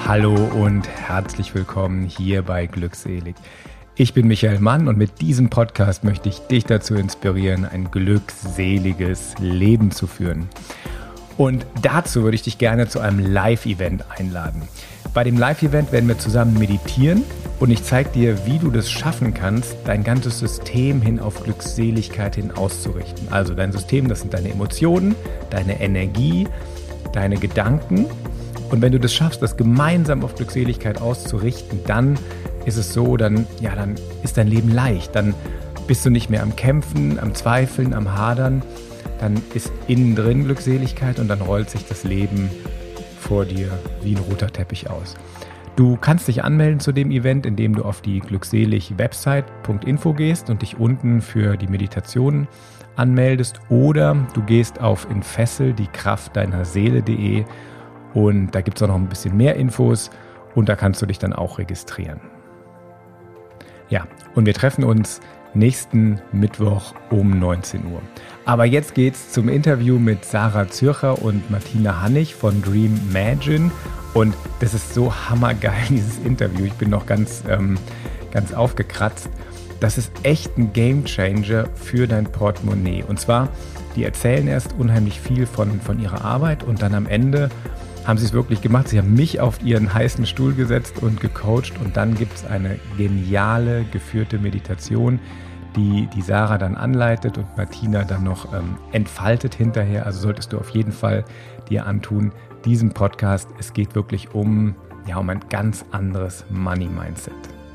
Hallo und herzlich willkommen hier bei Glückselig. Ich bin Michael Mann und mit diesem Podcast möchte ich dich dazu inspirieren, ein glückseliges Leben zu führen. Und dazu würde ich dich gerne zu einem Live-Event einladen. Bei dem Live-Event werden wir zusammen meditieren und ich zeige dir, wie du das schaffen kannst, dein ganzes System hin auf Glückseligkeit hin auszurichten. Also dein System, das sind deine Emotionen, deine Energie, deine Gedanken. Und wenn du das schaffst, das gemeinsam auf Glückseligkeit auszurichten, dann ist es so, dann ist dein Leben leicht. Dann bist du nicht mehr am Kämpfen, am Zweifeln, am Hadern. Dann ist innen drin Glückseligkeit und dann rollt sich das Leben vor dir wie ein roter Teppich aus. Du kannst dich anmelden zu dem Event, indem du auf die glückselig-website.info gehst und dich unten für die Meditation anmeldest. Oder du gehst auf entfessel-die-Kraft-deiner-Seele.de und da gibt es auch noch ein bisschen mehr Infos und da kannst du dich dann auch registrieren. Ja, und wir treffen uns nächsten Mittwoch um 19 Uhr. Aber jetzt geht's zum Interview mit Sarah Zürcher und Martina Hannig von Dreamagine. Und das ist so hammergeil, dieses Interview. Ich bin noch ganz aufgekratzt. Das ist echt ein Gamechanger für dein Portemonnaie. Und zwar, die erzählen erst unheimlich viel von ihrer Arbeit und dann am Ende haben sie es wirklich gemacht. Sie haben mich auf ihren heißen Stuhl gesetzt und gecoacht und dann gibt es eine geniale geführte Meditation, die Sarah dann anleitet und Martina dann noch entfaltet hinterher. Also solltest du auf jeden Fall dir antun, diesen Podcast. Es geht wirklich um ein ganz anderes Money-Mindset.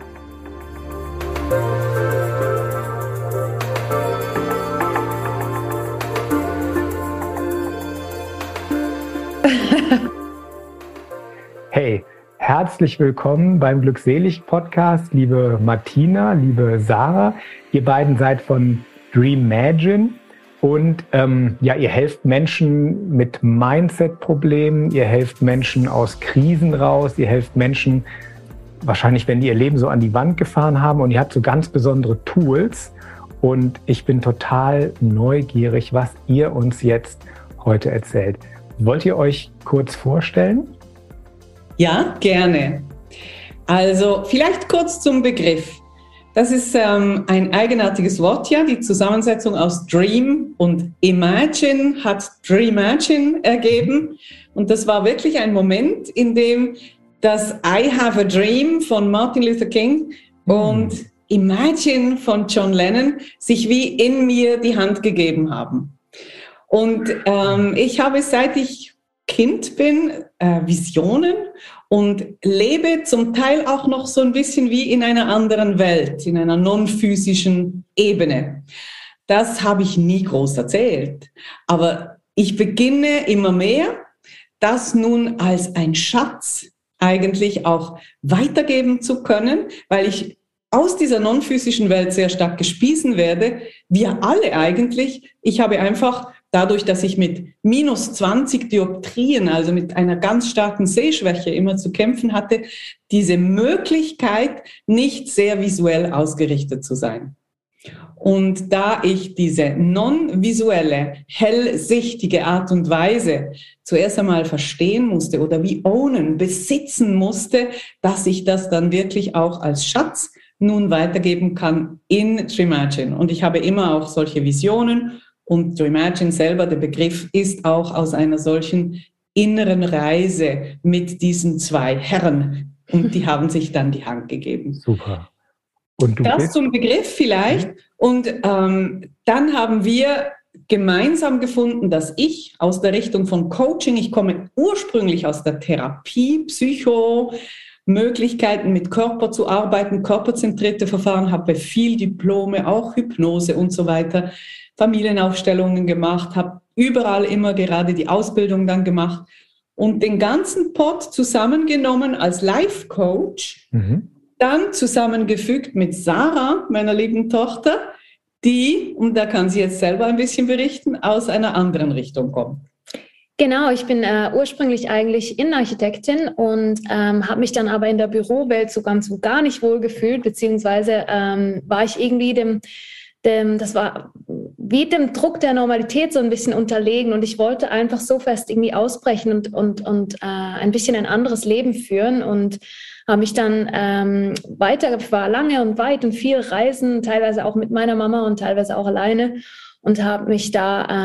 Hey, herzlich willkommen beim Glückselig-Podcast, liebe Martina, liebe Sarah. Ihr beiden seid von Dreamagine und ihr helft Menschen mit Mindset-Problemen, ihr helft Menschen aus Krisen raus, ihr helft Menschen wahrscheinlich, wenn die ihr Leben so an die Wand gefahren haben und ihr habt so ganz besondere Tools und ich bin total neugierig, was ihr uns jetzt heute erzählt. Wollt ihr euch kurz vorstellen? Ja, gerne. Also vielleicht kurz zum Begriff. Das ist ein eigenartiges Wort, ja. Die Zusammensetzung aus Dream und Imagine hat Dreamagine ergeben. Und das war wirklich ein Moment, in dem das I Have a Dream von Martin Luther King und Imagine von John Lennon sich wie in mir die Hand gegeben haben. Und ich habe, seit ich Kind bin, Visionen und lebe zum Teil auch noch so ein bisschen wie in einer anderen Welt, in einer non-physischen Ebene. Das habe ich nie groß erzählt. Aber ich beginne immer mehr, das nun als ein Schatz eigentlich auch weitergeben zu können, weil ich aus dieser non-physischen Welt sehr stark gespiesen werde. Wir alle eigentlich. Ich habe einfach dadurch, dass ich mit minus 20 Dioptrien, also mit einer ganz starken Sehschwäche immer zu kämpfen hatte, diese Möglichkeit, nicht sehr visuell ausgerichtet zu sein. Und da ich diese non-visuelle, hellsichtige Art und Weise zuerst einmal verstehen musste oder wie besitzen musste, dass ich das dann wirklich auch als Schatz nun weitergeben kann in Dreamagine. Und ich habe immer auch solche Visionen. Und Dreamagine selber, der Begriff, ist auch aus einer solchen inneren Reise mit diesen zwei Herren. Und die haben sich dann die Hand gegeben. Super. Und das zum Begriff vielleicht. Und dann haben wir gemeinsam gefunden, dass ich aus der Richtung von Coaching, ich komme ursprünglich aus der Therapie, Möglichkeiten mit Körper zu arbeiten, körperzentrierte Verfahren, habe viel Diplome, auch Hypnose und so weiter, Familienaufstellungen gemacht, habe überall immer gerade die Ausbildung dann gemacht und den ganzen Pot zusammengenommen als Life-Coach, dann zusammengefügt mit Sarah, meiner lieben Tochter, die, und da kann sie jetzt selber ein bisschen berichten, aus einer anderen Richtung kommt. Genau, ich bin ursprünglich eigentlich Innenarchitektin und habe mich dann aber in der Bürowelt so ganz und gar nicht wohl gefühlt, beziehungsweise war ich irgendwie das war wie dem Druck der Normalität so ein bisschen unterlegen und ich wollte einfach so fest irgendwie ausbrechen und ein bisschen ein anderes Leben führen und habe mich dann war lange und weit und viel reisen, teilweise auch mit meiner Mama und teilweise auch alleine und habe mich da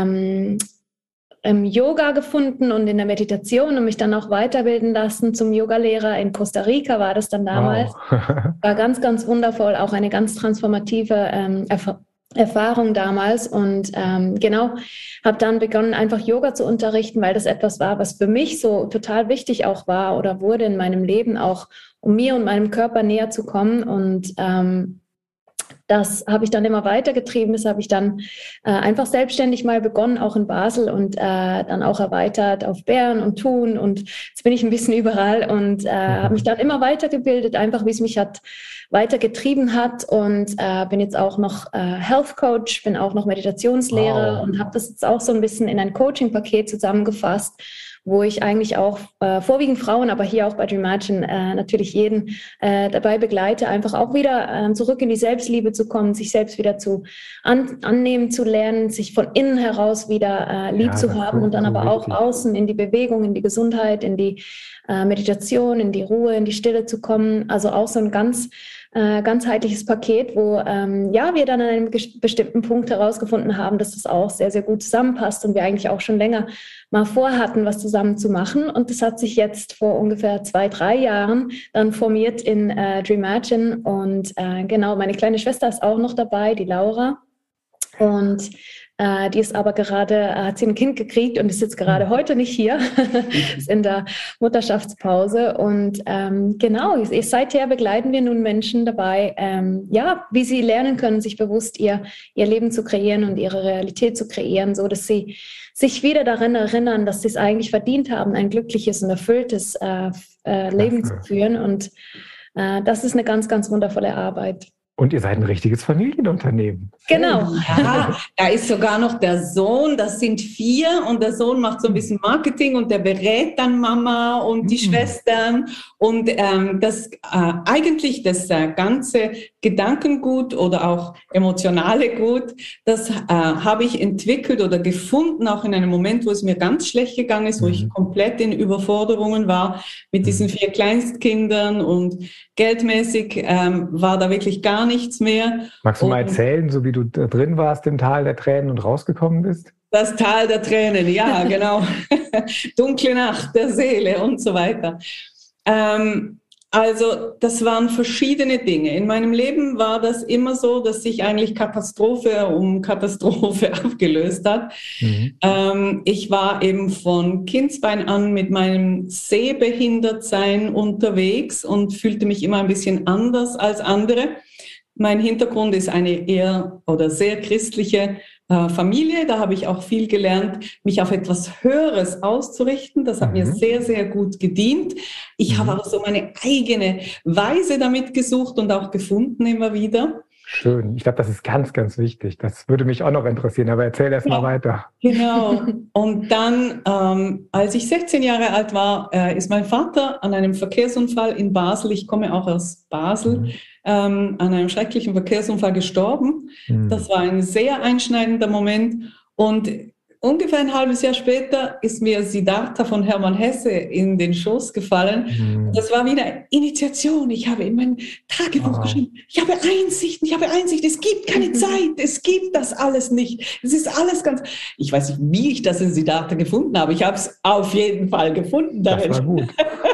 im Yoga gefunden und in der Meditation und mich dann auch weiterbilden lassen zum Yogalehrer in Costa Rica war das dann damals. Wow. War ganz, ganz wundervoll, auch eine ganz transformative Erfahrung damals und habe dann begonnen, einfach Yoga zu unterrichten, weil das etwas war, was für mich so total wichtig auch war oder wurde in meinem Leben auch, um mir und meinem Körper näher zu kommen und das habe ich dann immer weitergetrieben. Das habe ich dann einfach selbstständig mal begonnen, auch in Basel und dann auch erweitert auf Bern und Thun. Und jetzt bin ich ein bisschen überall und habe mich dann immer weitergebildet, einfach wie es mich weitergetrieben hat. Und bin jetzt auch noch Health Coach, bin auch noch Meditationslehrer und habe das jetzt auch so ein bisschen in ein Coaching-Paket zusammengefasst, wo ich eigentlich auch vorwiegend Frauen, aber hier auch bei Dreamagine natürlich jeden dabei begleite, einfach auch wieder zurück in die Selbstliebe zu kommen, sich selbst wieder annehmen zu lernen, sich von innen heraus wieder lieb zu haben und dann aber auch außen in die Bewegung, in die Gesundheit, in die Meditation, in die Ruhe, in die Stille zu kommen. Also auch so ein ganzheitliches Paket, wo wir dann an einem bestimmten Punkt herausgefunden haben, dass das auch sehr, sehr gut zusammenpasst und wir eigentlich auch schon länger mal vorhatten, was zusammen zu machen. Und das hat sich jetzt vor ungefähr 2-3 Jahren dann formiert in Dreamagine. Und meine kleine Schwester ist auch noch dabei, die Laura. Und die ist aber gerade, hat sie ein Kind gekriegt und ist jetzt gerade heute nicht hier, ist in der Mutterschaftspause. Und seither begleiten wir nun Menschen dabei, wie sie lernen können, sich bewusst ihr Leben zu kreieren und ihre Realität zu kreieren, so dass sie sich wieder daran erinnern, dass sie es eigentlich verdient haben, ein glückliches und erfülltes Leben zu führen. Und das ist eine ganz, ganz wundervolle Arbeit. Und ihr seid ein richtiges Familienunternehmen. Genau. Ja, da ist sogar noch der Sohn, das sind 4 und der Sohn macht so ein bisschen Marketing und der berät dann Mama und die Schwestern und eigentlich das ganze Gedankengut oder auch emotionale Gut, das habe ich entwickelt oder gefunden, auch in einem Moment, wo es mir ganz schlecht gegangen ist, wo ich komplett in Überforderungen war mit diesen 4 Kleinstkindern und geldmäßig war da wirklich gar nichts mehr. Magst du mal erzählen, so wie du da drin warst im Tal der Tränen und rausgekommen bist? Das Tal der Tränen, ja, genau. Dunkle Nacht der Seele und so weiter. Also das waren verschiedene Dinge. In meinem Leben war das immer so, dass sich eigentlich Katastrophe um Katastrophe abgelöst hat. Ich war eben von Kindsbein an mit meinem Sehbehindertsein unterwegs und fühlte mich immer ein bisschen anders als andere. Mein Hintergrund ist eine eher oder sehr christliche Familie. Da habe ich auch viel gelernt, mich auf etwas Höheres auszurichten. Das hat mir sehr, sehr gut gedient. Ich habe auch so meine eigene Weise damit gesucht und auch gefunden immer wieder. Schön. Ich glaube, das ist ganz, ganz wichtig. Das würde mich auch noch interessieren, aber erzähl erst mal weiter. Genau. Und dann, als ich 16 Jahre alt war, ist mein Vater an einem Verkehrsunfall in Basel, ich komme auch aus Basel, an einem schrecklichen Verkehrsunfall gestorben. Das war ein sehr einschneidender Moment. Und ungefähr ein halbes Jahr später ist mir Siddhartha von Hermann Hesse in den Schoß gefallen. Das war wie eine Initiation. Ich habe in mein Tagebuch geschrieben, ich habe Einsicht, es gibt keine Zeit, es gibt das alles nicht. Es ist alles ganz... Ich weiß nicht, wie ich das in Siddhartha gefunden habe. Ich habe es auf jeden Fall gefunden. Das war gut.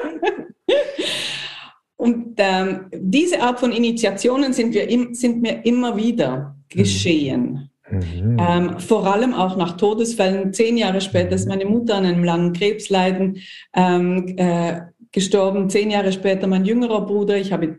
Und diese Art von Initiationen sind mir immer wieder geschehen. Vor allem auch nach Todesfällen. 10 Jahre später ist meine Mutter an einem langen Krebsleiden gestorben. 10 Jahre später mein jüngerer Bruder. Ich hatte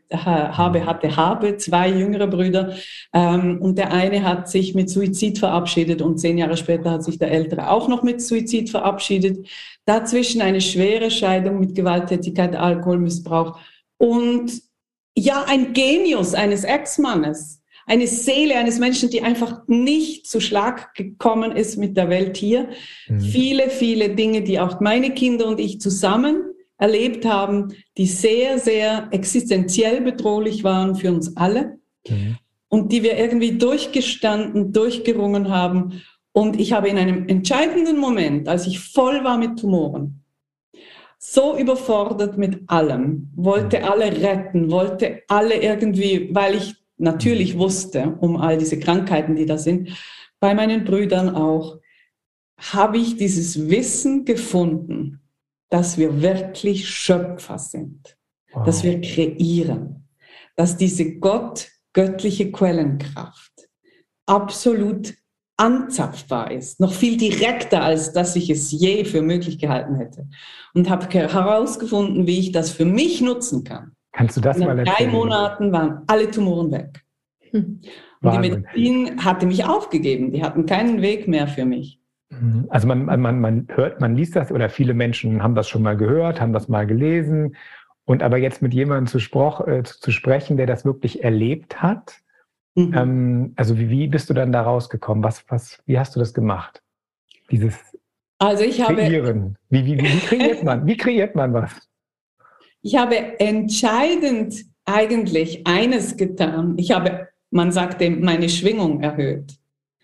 2 jüngere Brüder. Und der eine hat sich mit Suizid verabschiedet und 10 Jahre später hat sich der Ältere auch noch mit Suizid verabschiedet. Dazwischen eine schwere Scheidung mit Gewalttätigkeit, Alkoholmissbrauch und ja, ein Genius eines Ex-Mannes. Eine Seele eines Menschen, die einfach nicht zu Schlag gekommen ist mit der Welt hier. Viele, viele Dinge, die auch meine Kinder und ich zusammen erlebt haben, die sehr, sehr existenziell bedrohlich waren für uns alle. und die wir irgendwie durchgestanden, durchgerungen haben. Und ich habe in einem entscheidenden Moment, als ich voll war mit Tumoren, so überfordert mit allem, wollte alle retten, wollte alle irgendwie, weil ich natürlich wusste um all diese Krankheiten, die da sind, bei meinen Brüdern auch, habe ich dieses Wissen gefunden, dass wir wirklich Schöpfer sind, dass wir kreieren, dass diese göttliche Quellenkraft absolut anzapfbar ist, noch viel direkter, als dass ich es je für möglich gehalten hätte. Und habe herausgefunden, wie ich das für mich nutzen kann. Kannst du das mal erzählen? In 3 Monaten waren alle Tumoren weg. Und die Medizin hatte mich aufgegeben. Die hatten keinen Weg mehr für mich. Also man hört, man liest das, oder viele Menschen haben das schon mal gehört, haben das mal gelesen. Und aber jetzt mit jemandem zu sprechen, der das wirklich erlebt hat, also wie bist du dann da rausgekommen? Wie hast du das gemacht? Dieses Kreieren. Wie kreiert man was? Ich habe entscheidend eigentlich eines getan. Man sagte, meine Schwingung erhöht.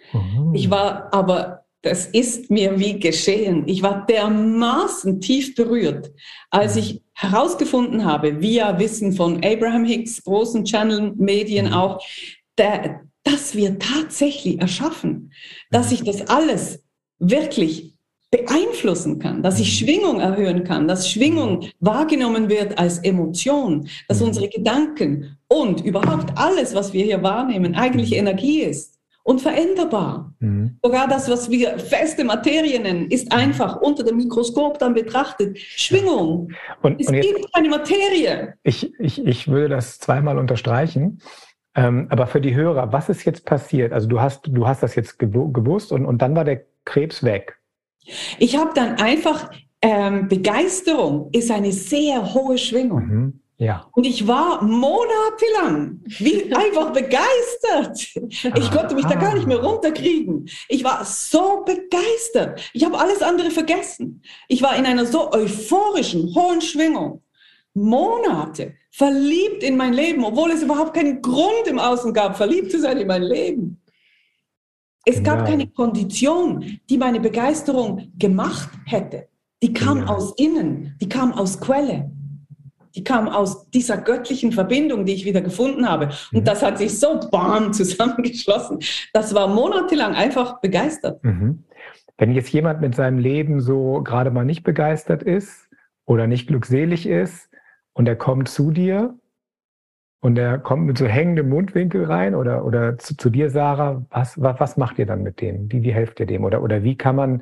Das ist mir wie geschehen. Ich war dermaßen tief berührt, als ich herausgefunden habe, via Wissen von Abraham Hicks, großen Channel-Medien auch, dass wir tatsächlich erschaffen, dass ich das alles wirklich beeinflussen kann, dass ich Schwingung erhöhen kann, dass Schwingung wahrgenommen wird als Emotion, dass unsere Gedanken und überhaupt alles, was wir hier wahrnehmen, eigentlich Energie ist und veränderbar. Sogar das, was wir feste Materie nennen, ist einfach unter dem Mikroskop dann betrachtet Schwingung. Es gibt keine Materie. Ich würde das zweimal unterstreichen. Aber für die Hörer, was ist jetzt passiert? Also du hast das jetzt gewusst und dann war der Krebs weg. Ich habe dann einfach, Begeisterung ist eine sehr hohe Schwingung. Ja. Und ich war monatelang einfach begeistert. Ich konnte mich da gar nicht mehr runterkriegen. Ich war so begeistert. Ich habe alles andere vergessen. Ich war in einer so euphorischen, hohen Schwingung. Monate verliebt in mein Leben, obwohl es überhaupt keinen Grund im Außen gab, verliebt zu sein in mein Leben. Es gab keine Kondition, die meine Begeisterung gemacht hätte. Die kam aus innen, die kam aus Quelle. Die kam aus dieser göttlichen Verbindung, die ich wieder gefunden habe. Und das hat sich so zusammengeschlossen. Das war monatelang einfach begeistert. Wenn jetzt jemand mit seinem Leben so gerade mal nicht begeistert ist oder nicht glückselig ist und er kommt zu dir und er kommt mit so hängendem Mundwinkel rein oder zu dir, Sarah, was macht ihr dann mit dem? Wie helft ihr dem? Oder wie kann man,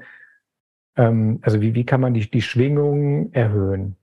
wie kann man die Schwingung erhöhen,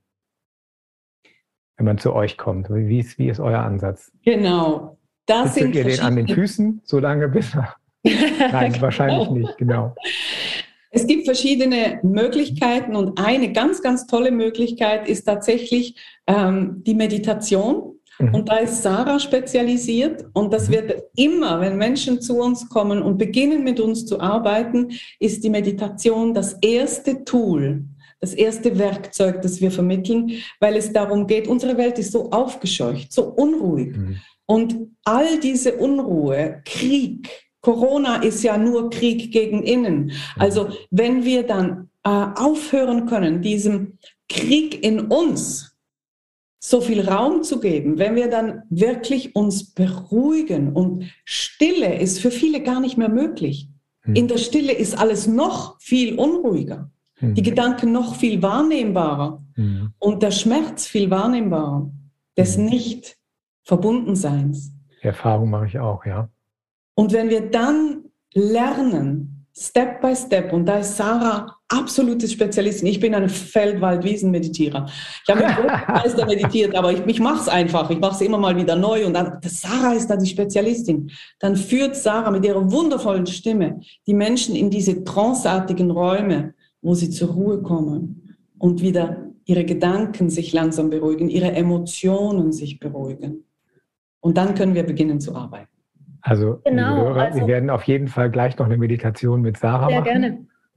wenn man zu euch kommt? Wie ist euer Ansatz? Genau. Sitzt ihr den an den Füßen, so lange bis er... Nein, wahrscheinlich nicht, genau. Es gibt verschiedene Möglichkeiten und eine ganz, ganz tolle Möglichkeit ist tatsächlich die Meditation. Und da ist Sarah spezialisiert und das wird immer, wenn Menschen zu uns kommen und beginnen mit uns zu arbeiten, ist die Meditation das erste Tool, das erste Werkzeug, das wir vermitteln, weil es darum geht, unsere Welt ist so aufgescheucht, so unruhig. Und all diese Unruhe, Krieg, Corona ist ja nur Krieg gegen innen. Also wenn wir dann aufhören können, diesem Krieg in uns so viel Raum zu geben, wenn wir dann wirklich uns beruhigen und Stille ist für viele gar nicht mehr möglich. In der Stille ist alles noch viel unruhiger, die Gedanken noch viel wahrnehmbarer und der Schmerz viel wahrnehmbarer des Nicht-Verbundenseins. Die Erfahrung mache ich auch, ja. Und wenn wir dann lernen, Step by Step, und da ist Sarah absolutes Spezialistin. Ich bin ein Feld-Wald-Wiesen-Meditierer. Ich habe mit großem Meister meditiert, aber ich mache es einfach. Ich mache es immer mal wieder neu. Und dann, Sarah ist da die Spezialistin. Dann führt Sarah mit ihrer wundervollen Stimme die Menschen in diese tranceartigen Räume, wo sie zur Ruhe kommen und wieder ihre Gedanken sich langsam beruhigen, ihre Emotionen sich beruhigen. Und dann können wir beginnen zu arbeiten. Also, liebe Hörer, wir werden auf jeden Fall gleich noch eine Meditation mit Sarah machen. Sehr gerne.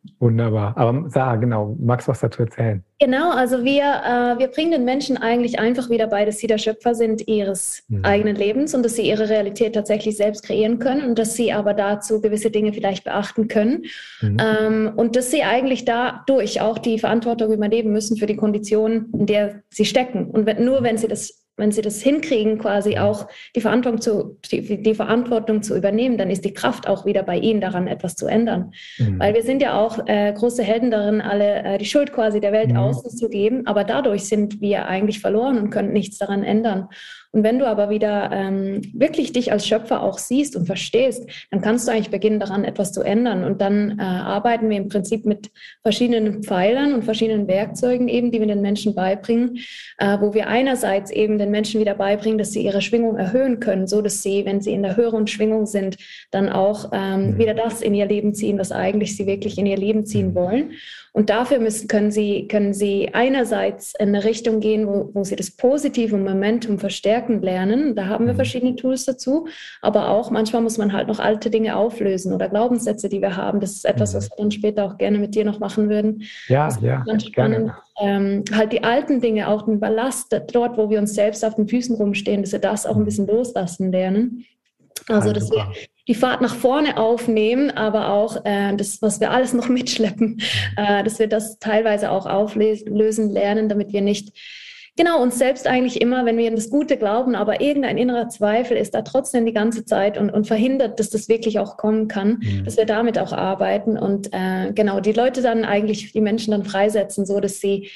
Wunderbar. Aber Sarah, genau, magst du was dazu erzählen? Genau, also wir bringen den Menschen eigentlich einfach wieder bei, dass sie der Schöpfer sind ihres eigenen Lebens und dass sie ihre Realität tatsächlich selbst kreieren können und dass sie aber dazu gewisse Dinge vielleicht beachten können und dass sie eigentlich dadurch auch die Verantwortung übernehmen müssen für die Kondition, in der sie stecken. Und nur wenn sie das hinkriegen, quasi auch die Verantwortung zu übernehmen, dann ist die Kraft auch wieder bei ihnen daran, etwas zu ändern. Weil wir sind ja auch große Helden darin, alle die Schuld quasi der Welt außen zu geben, aber dadurch sind wir eigentlich verloren und können nichts daran ändern. Und wenn du aber wieder wirklich dich als Schöpfer auch siehst und verstehst, dann kannst du eigentlich beginnen, daran etwas zu ändern. Und dann arbeiten wir im Prinzip mit verschiedenen Pfeilern und verschiedenen Werkzeugen eben, die wir den Menschen beibringen, wo wir einerseits eben den Menschen wieder beibringen, dass sie ihre Schwingung erhöhen können, so dass sie, wenn sie in der höheren Schwingung sind, dann auch wieder das in ihr Leben ziehen, was eigentlich sie wirklich in ihr Leben ziehen wollen. Und dafür können sie einerseits in eine Richtung gehen, wo sie das positive Momentum verstärken lernen. Da haben wir verschiedene Tools dazu. Aber auch manchmal muss man halt noch alte Dinge auflösen oder Glaubenssätze, die wir haben. Das ist etwas, was wir dann später auch gerne mit dir noch machen würden. Ja, das ja, ganz spannend. Halt die alten Dinge, auch den Ballast, dort, wo wir uns selbst auf den Füßen rumstehen, dass wir das auch ein bisschen loslassen lernen. Also, dass wir die Fahrt nach vorne aufnehmen, aber auch das, was wir alles noch mitschleppen, dass wir das teilweise auch auflösen lernen, damit wir nicht uns selbst eigentlich immer, wenn wir an das Gute glauben, aber irgendein innerer Zweifel ist da trotzdem die ganze Zeit und verhindert, dass das wirklich auch kommen kann, dass wir damit auch arbeiten und die Leute dann eigentlich, die Menschen dann freisetzen, so dass sie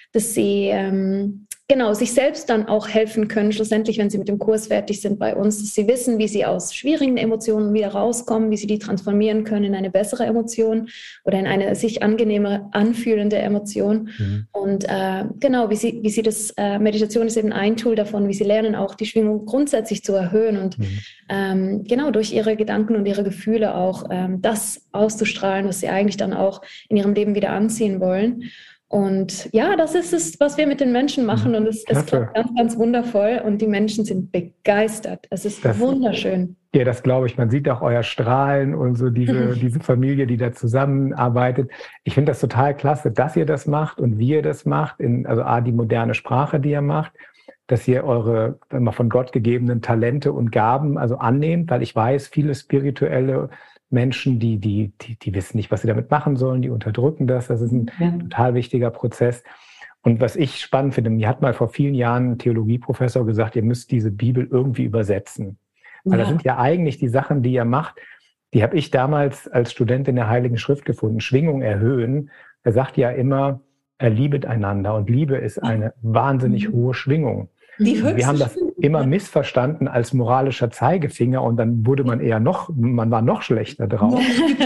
sich selbst dann auch helfen können, schlussendlich, wenn sie mit dem Kurs fertig sind bei uns, dass sie wissen, wie sie aus schwierigen Emotionen wieder rauskommen, wie sie die transformieren können in eine bessere Emotion oder in eine sich angenehmer anfühlende Emotion. Und wie sie das, Meditation ist eben ein Tool davon, wie sie lernen, auch die Schwingung grundsätzlich zu erhöhen und durch ihre Gedanken und ihre Gefühle auch das auszustrahlen, was sie eigentlich dann auch in ihrem Leben wieder anziehen wollen. Und ja, das ist es, was wir mit den Menschen machen und es ist ganz, ganz wundervoll und die Menschen sind begeistert. Es ist wunderschön. Ja, das glaube ich. Man sieht auch euer Strahlen und so diese Familie, die da zusammenarbeitet. Ich finde das total klasse, dass ihr das macht und wie ihr das macht, also die moderne Sprache, die ihr macht, dass ihr eure von Gott gegebenen Talente und Gaben also annehmt, weil ich weiß, viele spirituelle Menschen, die wissen nicht, was sie damit machen sollen, die unterdrücken das. Das ist ein total wichtiger Prozess. Und was ich spannend finde, mir hat mal vor vielen Jahren ein Theologieprofessor gesagt, ihr müsst diese Bibel irgendwie übersetzen. Weil das sind ja eigentlich die Sachen, die ihr macht, die habe ich damals als Student in der Heiligen Schrift gefunden. Schwingung erhöhen. Er sagt ja immer, liebet einander. Und Liebe ist eine wahnsinnig hohe Schwingung. Wir haben das immer missverstanden als moralischer Zeigefinger und dann wurde man man war noch schlechter drauf.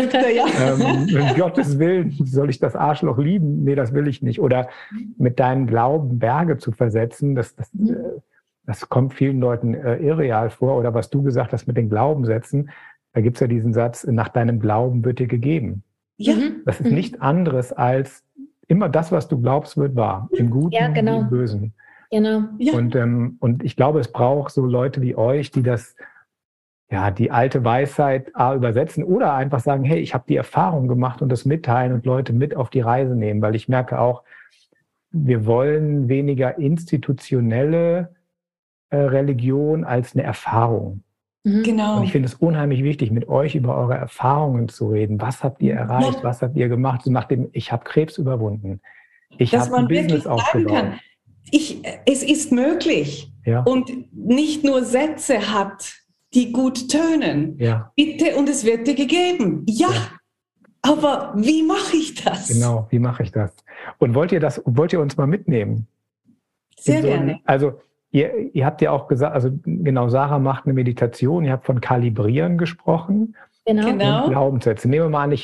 Um Gottes Willen, soll ich das Arschloch lieben? Nee, das will ich nicht. Oder mit deinem Glauben Berge zu versetzen, das kommt vielen Leuten irreal vor. Oder was du gesagt hast mit den Glaubenssätzen, da gibt es ja diesen Satz, nach deinem Glauben wird dir gegeben. Ja. Das ist nichts anderes als immer das, was du glaubst, wird wahr. Im Guten und im Bösen. Genau. Ja. Und ich glaube, es braucht so Leute wie euch, die die alte Weisheit übersetzen oder einfach sagen, hey, ich habe die Erfahrung gemacht und das mitteilen und Leute mit auf die Reise nehmen, weil ich merke auch, wir wollen weniger institutionelle Religion als eine Erfahrung. Genau. Und ich finde es unheimlich wichtig, mit euch über eure Erfahrungen zu reden. Was habt ihr erreicht? Was habt ihr gemacht? So nach dem, ich habe Krebs überwunden. Ich habe ein Business aufgebaut. Es ist möglich und nicht nur Sätze hat, die gut tönen. Ja. Bitte und es wird dir gegeben. Ja, aber wie mache ich das? Genau, wie mache ich das? Und wollt ihr uns mal mitnehmen? Sehr gerne. Also ihr habt ja auch gesagt, also genau, Sarah macht eine Meditation, ihr habt von Kalibrieren gesprochen. Genau. Und Glaubenssätze. Nehmen wir mal an,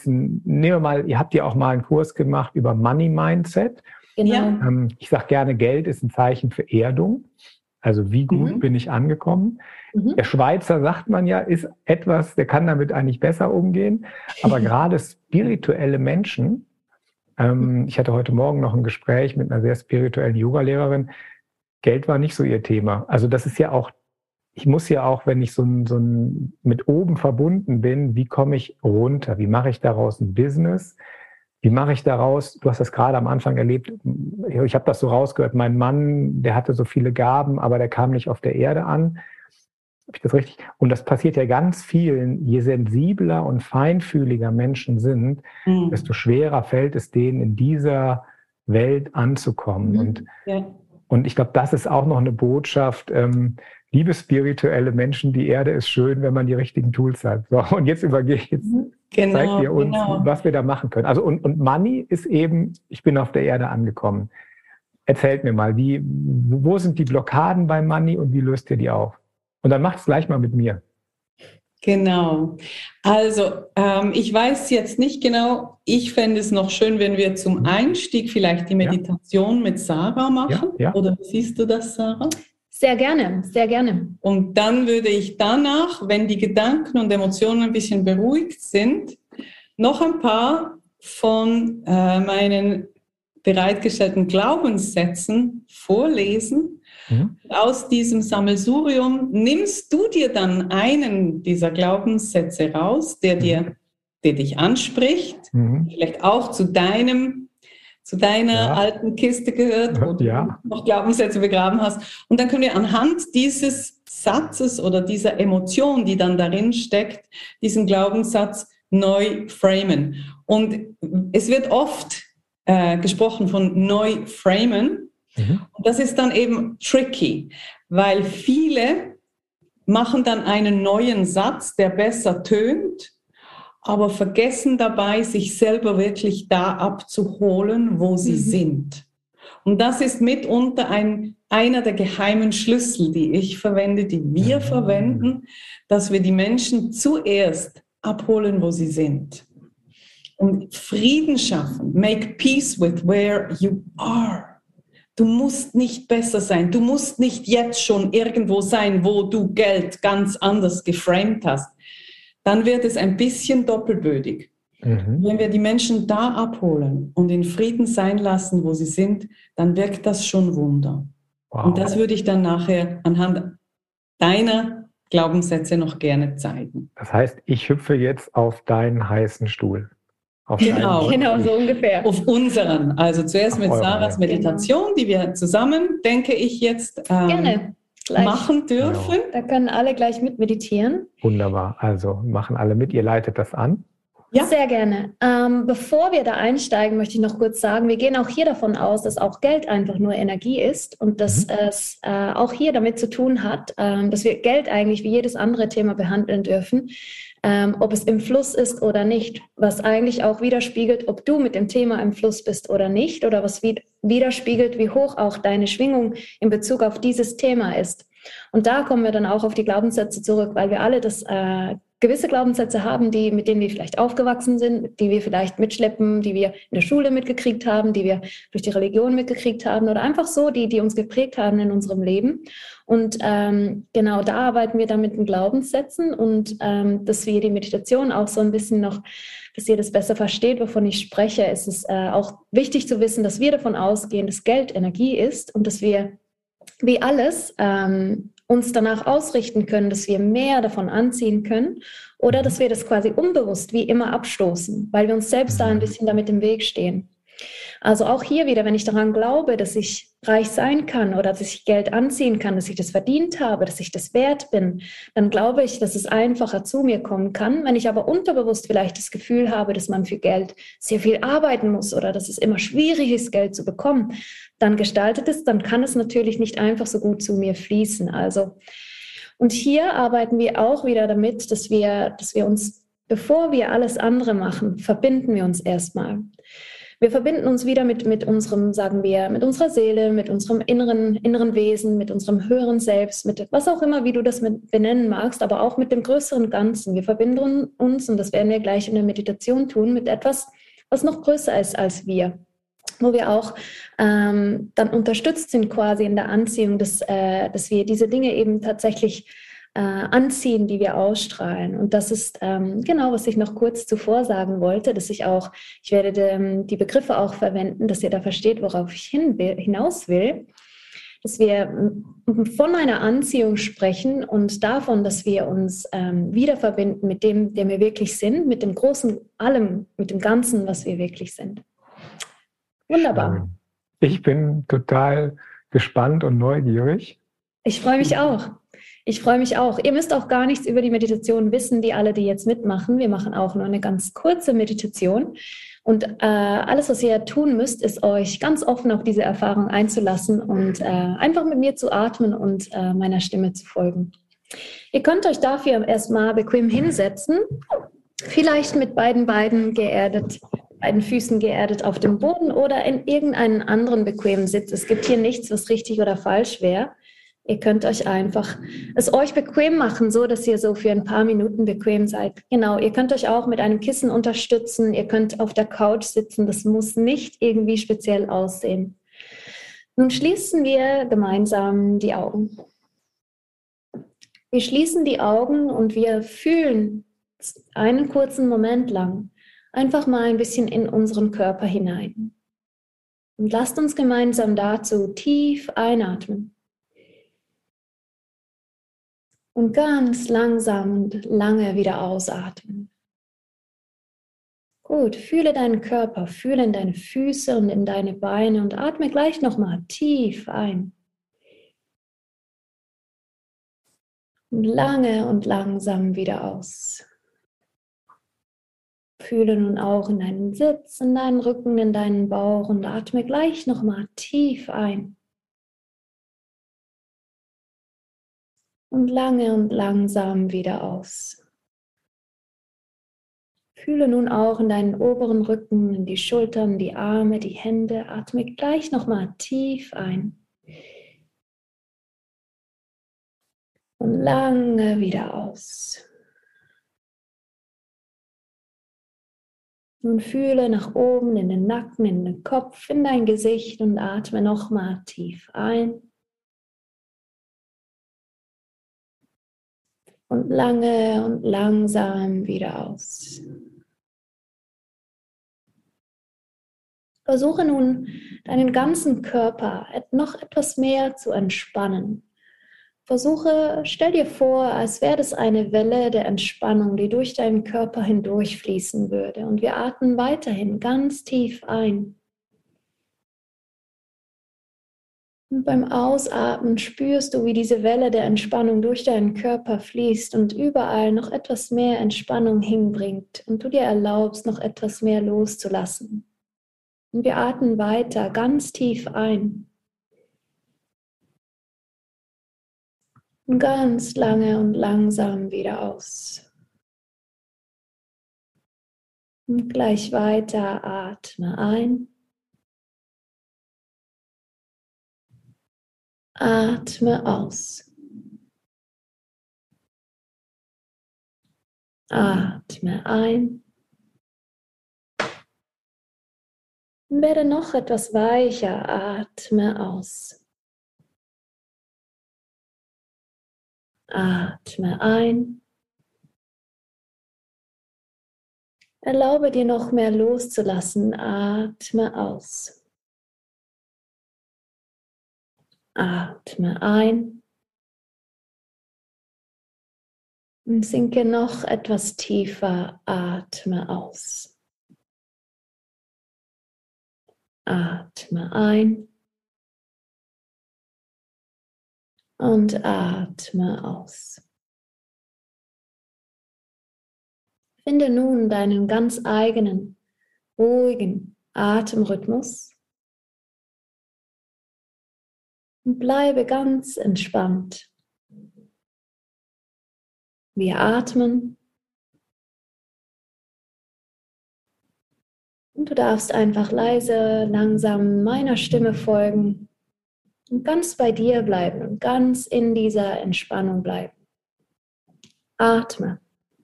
ihr habt ja auch mal einen Kurs gemacht über Money Mindset. Genau. Ich sage gerne, Geld ist ein Zeichen für Erdung. Also wie gut bin ich angekommen? Der Schweizer, sagt man ja, ist etwas, der kann damit eigentlich besser umgehen. Aber gerade spirituelle Menschen, ich hatte heute Morgen noch ein Gespräch mit einer sehr spirituellen Yoga-Lehrerin, Geld war nicht so ihr Thema. Also das ist ja auch ich muss ja auch, wenn ich so ein mit oben verbunden bin, wie komme ich runter? Wie mache ich daraus ein Business? Wie mache ich daraus, du hast das gerade am Anfang erlebt, ich habe das so rausgehört, mein Mann, der hatte so viele Gaben, aber der kam nicht auf der Erde an. Habe ich das richtig? Und das passiert ja ganz vielen, je sensibler und feinfühliger Menschen sind, desto schwerer fällt es denen, in dieser Welt anzukommen. Und ich glaube, das ist auch noch eine Botschaft, liebe spirituelle Menschen, die Erde ist schön, wenn man die richtigen Tools hat. So, und jetzt zeigt ihr uns, was wir da machen können. Also und Money ist eben, ich bin auf der Erde angekommen. Erzählt mir mal, wo sind die Blockaden bei Money und wie löst ihr die auf? Und dann macht es gleich mal mit mir. Genau. Also ich weiß jetzt nicht genau, ich fände es noch schön, wenn wir zum Einstieg vielleicht die Meditation mit Sarah machen. Ja. Oder wie siehst du das, Sarah? Sehr gerne, sehr gerne. Und dann würde ich danach, wenn die Gedanken und Emotionen ein bisschen beruhigt sind, noch ein paar von meinen bereitgestellten Glaubenssätzen vorlesen. Aus diesem Sammelsurium nimmst du dir dann einen dieser Glaubenssätze raus, der dich anspricht, vielleicht auch zu deiner alten Kiste gehört, wo du noch Glaubenssätze begraben hast. Und dann können wir anhand dieses Satzes oder dieser Emotion, die dann darin steckt, diesen Glaubenssatz neu framen. Und es wird oft gesprochen von neu framen. Und das ist dann eben tricky, weil viele machen dann einen neuen Satz, der besser tönt, aber vergessen dabei, sich selber wirklich da abzuholen, wo sie sind. Und das ist mitunter einer der geheimen Schlüssel, die ich verwende, die wir verwenden, dass wir die Menschen zuerst abholen, wo sie sind. Und Frieden schaffen, make peace with where you are. Du musst nicht besser sein. Du musst nicht jetzt schon irgendwo sein, wo du Geld ganz anders geframed hast. Dann wird es ein bisschen doppelbödig. Wenn wir die Menschen da abholen und in Frieden sein lassen, wo sie sind, dann wirkt das schon Wunder. Wow. Und das würde ich dann nachher anhand deiner Glaubenssätze noch gerne zeigen. Das heißt, ich hüpfe jetzt auf deinen heißen Stuhl. Genau, so ungefähr. Auf unseren. Also zuerst mit Sarahs Meditation, die wir zusammen, denke ich, jetzt machen dürfen. Genau. Da können alle gleich mit meditieren. Wunderbar. Also machen alle mit. Ihr leitet das an. Ja, sehr gerne. Bevor wir da einsteigen, möchte ich noch kurz sagen, wir gehen auch hier davon aus, dass auch Geld einfach nur Energie ist und dass es auch hier damit zu tun hat, dass wir Geld eigentlich wie jedes andere Thema behandeln dürfen. Ob es im Fluss ist oder nicht, was eigentlich auch widerspiegelt, ob du mit dem Thema im Fluss bist oder nicht, oder was widerspiegelt, wie hoch auch deine Schwingung in Bezug auf dieses Thema ist. Und da kommen wir dann auch auf die Glaubenssätze zurück, weil wir alle gewisse Glaubenssätze haben, mit denen wir vielleicht aufgewachsen sind, die wir vielleicht mitschleppen, die wir in der Schule mitgekriegt haben, die wir durch die Religion mitgekriegt haben oder einfach so, die uns geprägt haben in unserem Leben. Und genau da arbeiten wir dann mit den Glaubenssätzen und dass wir die Meditation auch so ein bisschen noch, dass ihr das besser versteht, wovon ich spreche, ist es auch wichtig zu wissen, dass wir davon ausgehen, dass Geld Energie ist und dass wir wie alles uns danach ausrichten können, dass wir mehr davon anziehen können oder dass wir das quasi unbewusst wie immer abstoßen, weil wir uns selbst da ein bisschen damit im Weg stehen. Also auch hier wieder, wenn ich daran glaube, dass ich reich sein kann oder dass ich Geld anziehen kann, dass ich das verdient habe, dass ich das wert bin, dann glaube ich, dass es einfacher zu mir kommen kann. Wenn ich aber unterbewusst vielleicht das Gefühl habe, dass man für Geld sehr viel arbeiten muss oder dass es immer schwierig ist, Geld zu bekommen, dann kann es natürlich nicht einfach so gut zu mir fließen. Und hier arbeiten wir auch wieder damit, dass wir uns, bevor wir alles andere machen, verbinden wir uns erstmal. Wir verbinden uns wieder mit unserem, sagen wir, mit unserer Seele, mit unserem inneren Wesen, mit unserem höheren Selbst, mit was auch immer, wie du das benennen magst, aber auch mit dem größeren Ganzen. Wir verbinden uns, und das werden wir gleich in der Meditation tun, mit etwas, was noch größer ist als wir, wo wir auch dann unterstützt sind quasi in der Anziehung, dass wir diese Dinge eben tatsächlich anziehen, die wir ausstrahlen. Und das ist genau, was ich noch kurz zuvor sagen wollte, dass ich werde die Begriffe auch verwenden, dass ihr da versteht, worauf ich hinaus will. dass wir von einer Anziehung sprechen und davon, dass wir uns wiederverbinden mit dem, der wir wirklich sind, mit dem großen Allem, mit dem Ganzen, was wir wirklich sind. Wunderbar. Schön. Ich bin total gespannt und neugierig. Ich freue mich auch. Ich freue mich auch. Ihr müsst auch gar nichts über die Meditation wissen, die alle, die jetzt mitmachen. Wir machen auch nur eine ganz kurze Meditation. Und alles, was ihr tun müsst, ist euch ganz offen auf diese Erfahrung einzulassen und einfach mit mir zu atmen und meiner Stimme zu folgen. Ihr könnt euch dafür erstmal bequem hinsetzen, vielleicht mit beiden Füßen geerdet auf dem Boden oder in irgendeinen anderen bequemen Sitz. Es gibt hier nichts, was richtig oder falsch wäre. Ihr könnt euch einfach es euch bequem machen, so dass ihr so für ein paar Minuten bequem seid. Genau, ihr könnt euch auch mit einem Kissen unterstützen. Ihr könnt auf der Couch sitzen. Das muss nicht irgendwie speziell aussehen. Nun schließen wir gemeinsam die Augen. Wir schließen die Augen und wir fühlen einen kurzen Moment lang einfach mal ein bisschen in unseren Körper hinein. Und lasst uns gemeinsam dazu tief einatmen. Und ganz langsam und lange wieder ausatmen. Gut, fühle deinen Körper, fühle in deine Füße und in deine Beine und atme gleich nochmal tief ein. Und lange und langsam wieder aus. Fühle nun auch in deinen Sitz, in deinen Rücken, in deinen Bauch und atme gleich nochmal tief ein. Und lange und langsam wieder aus. Fühle nun auch in deinen oberen Rücken, in die Schultern, die Arme, die Hände. Atme gleich nochmal tief ein. Und lange wieder aus. Nun fühle nach oben in den Nacken, in den Kopf, in dein Gesicht und atme nochmal tief ein. Und lange und langsam wieder aus. Versuche nun, deinen ganzen Körper noch etwas mehr zu entspannen. Stell dir vor, als wäre das eine Welle der Entspannung, die durch deinen Körper hindurchfließen würde. Und wir atmen weiterhin ganz tief ein. Und beim Ausatmen spürst du, wie diese Welle der Entspannung durch deinen Körper fließt und überall noch etwas mehr Entspannung hinbringt und du dir erlaubst, noch etwas mehr loszulassen. Und wir atmen weiter ganz tief ein. Und ganz lange und langsam wieder aus. Und gleich weiter atme ein. Atme aus. Atme ein. Und werde noch etwas weicher. Atme aus. Atme ein. Erlaube dir noch mehr loszulassen. Atme aus. Atme ein. Und sinke noch etwas tiefer. Atme aus. Atme ein. Und atme aus. Finde nun deinen ganz eigenen, ruhigen Atemrhythmus und bleibe ganz entspannt. Wir atmen und du darfst einfach leise, langsam meiner Stimme folgen und ganz bei dir bleiben und ganz in dieser Entspannung bleiben. Atme.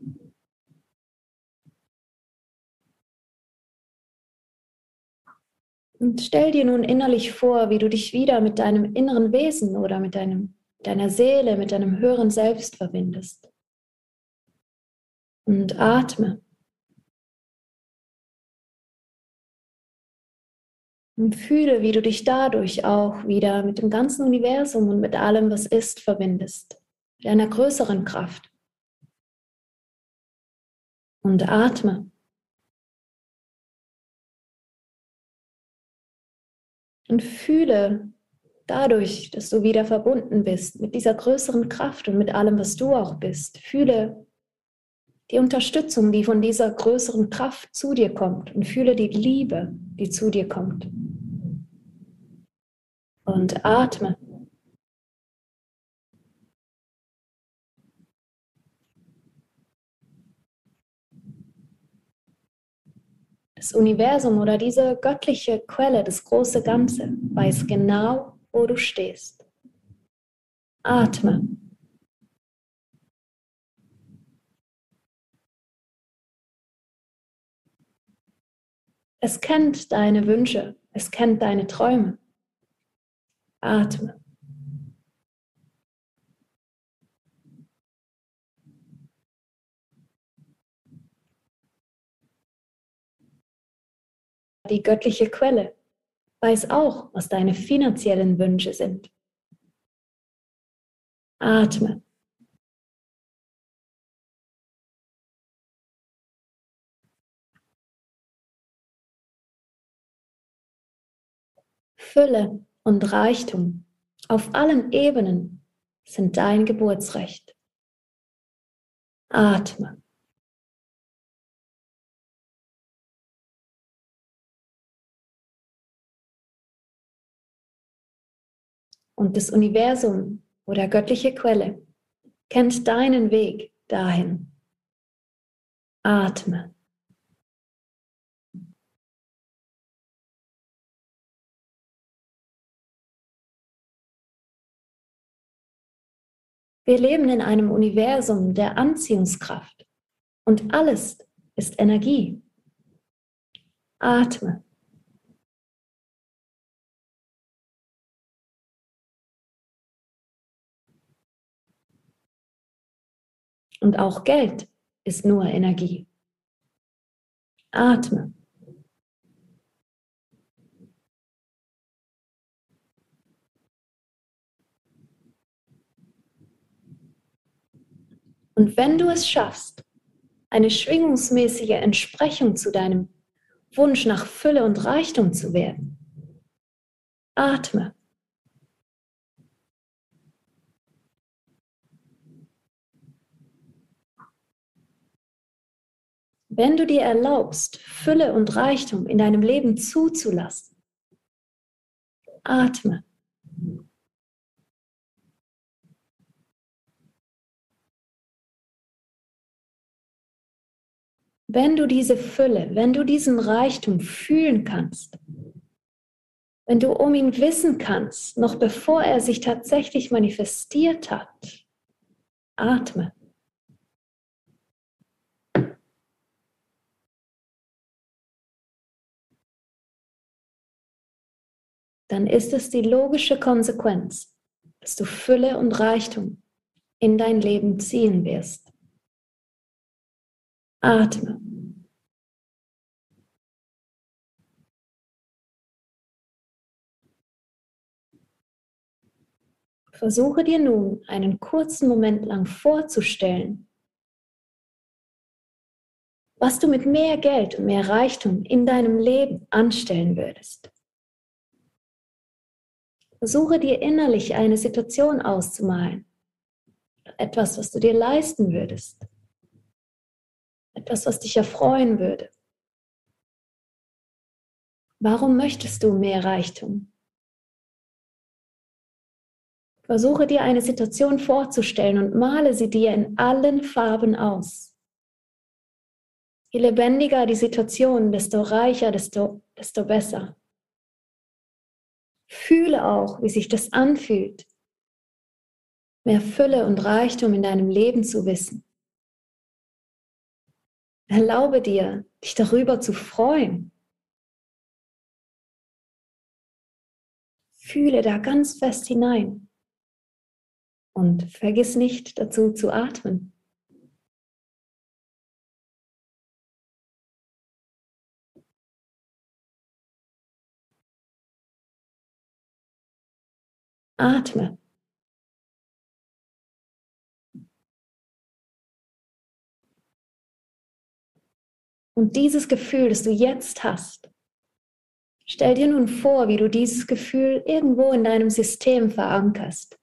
Und stell dir nun innerlich vor, wie du dich wieder mit deinem inneren Wesen oder mit deiner Seele, mit deinem höheren Selbst verbindest. Und atme. Und fühle, wie du dich dadurch auch wieder mit dem ganzen Universum und mit allem, was ist, verbindest. Mit einer größeren Kraft. Und atme. Und fühle dadurch, dass du wieder verbunden bist mit dieser größeren Kraft und mit allem, was du auch bist. Fühle die Unterstützung, die von dieser größeren Kraft zu dir kommt. Und fühle die Liebe, die zu dir kommt. Und atme. Das Universum oder diese göttliche Quelle, das große Ganze, weiß genau, wo du stehst. Atme. Es kennt deine Wünsche, es kennt deine Träume. Atme. Die göttliche Quelle weiß auch, was deine finanziellen Wünsche sind. Atme. Fülle und Reichtum auf allen Ebenen sind dein Geburtsrecht. Atme. Und das Universum oder göttliche Quelle kennt deinen Weg dahin. Atme. Wir leben in einem Universum der Anziehungskraft und alles ist Energie. Atme. Und auch Geld ist nur Energie. Atme. Und wenn du es schaffst, eine schwingungsmäßige Entsprechung zu deinem Wunsch nach Fülle und Reichtum zu werden, atme. Wenn du dir erlaubst, Fülle und Reichtum in deinem Leben zuzulassen, atme. Wenn du diese Fülle, wenn du diesen Reichtum fühlen kannst, wenn du um ihn wissen kannst, noch bevor er sich tatsächlich manifestiert hat, atme. Dann ist es die logische Konsequenz, dass du Fülle und Reichtum in dein Leben ziehen wirst. Atme. Versuche dir nun einen kurzen Moment lang vorzustellen, was du mit mehr Geld und mehr Reichtum in deinem Leben anstellen würdest. Versuche dir innerlich eine Situation auszumalen. Etwas, was du dir leisten würdest. Etwas, was dich erfreuen würde. Warum möchtest du mehr Reichtum? Versuche dir eine Situation vorzustellen und male sie dir in allen Farben aus. Je lebendiger die Situation, desto reicher, desto besser. Fühle auch, wie sich das anfühlt, mehr Fülle und Reichtum in deinem Leben zu wissen. Erlaube dir, dich darüber zu freuen. Fühle da ganz fest hinein und vergiss nicht dazu zu atmen. Atme. Und dieses Gefühl, das du jetzt hast, stell dir nun vor, wie du dieses Gefühl irgendwo in deinem System verankerst.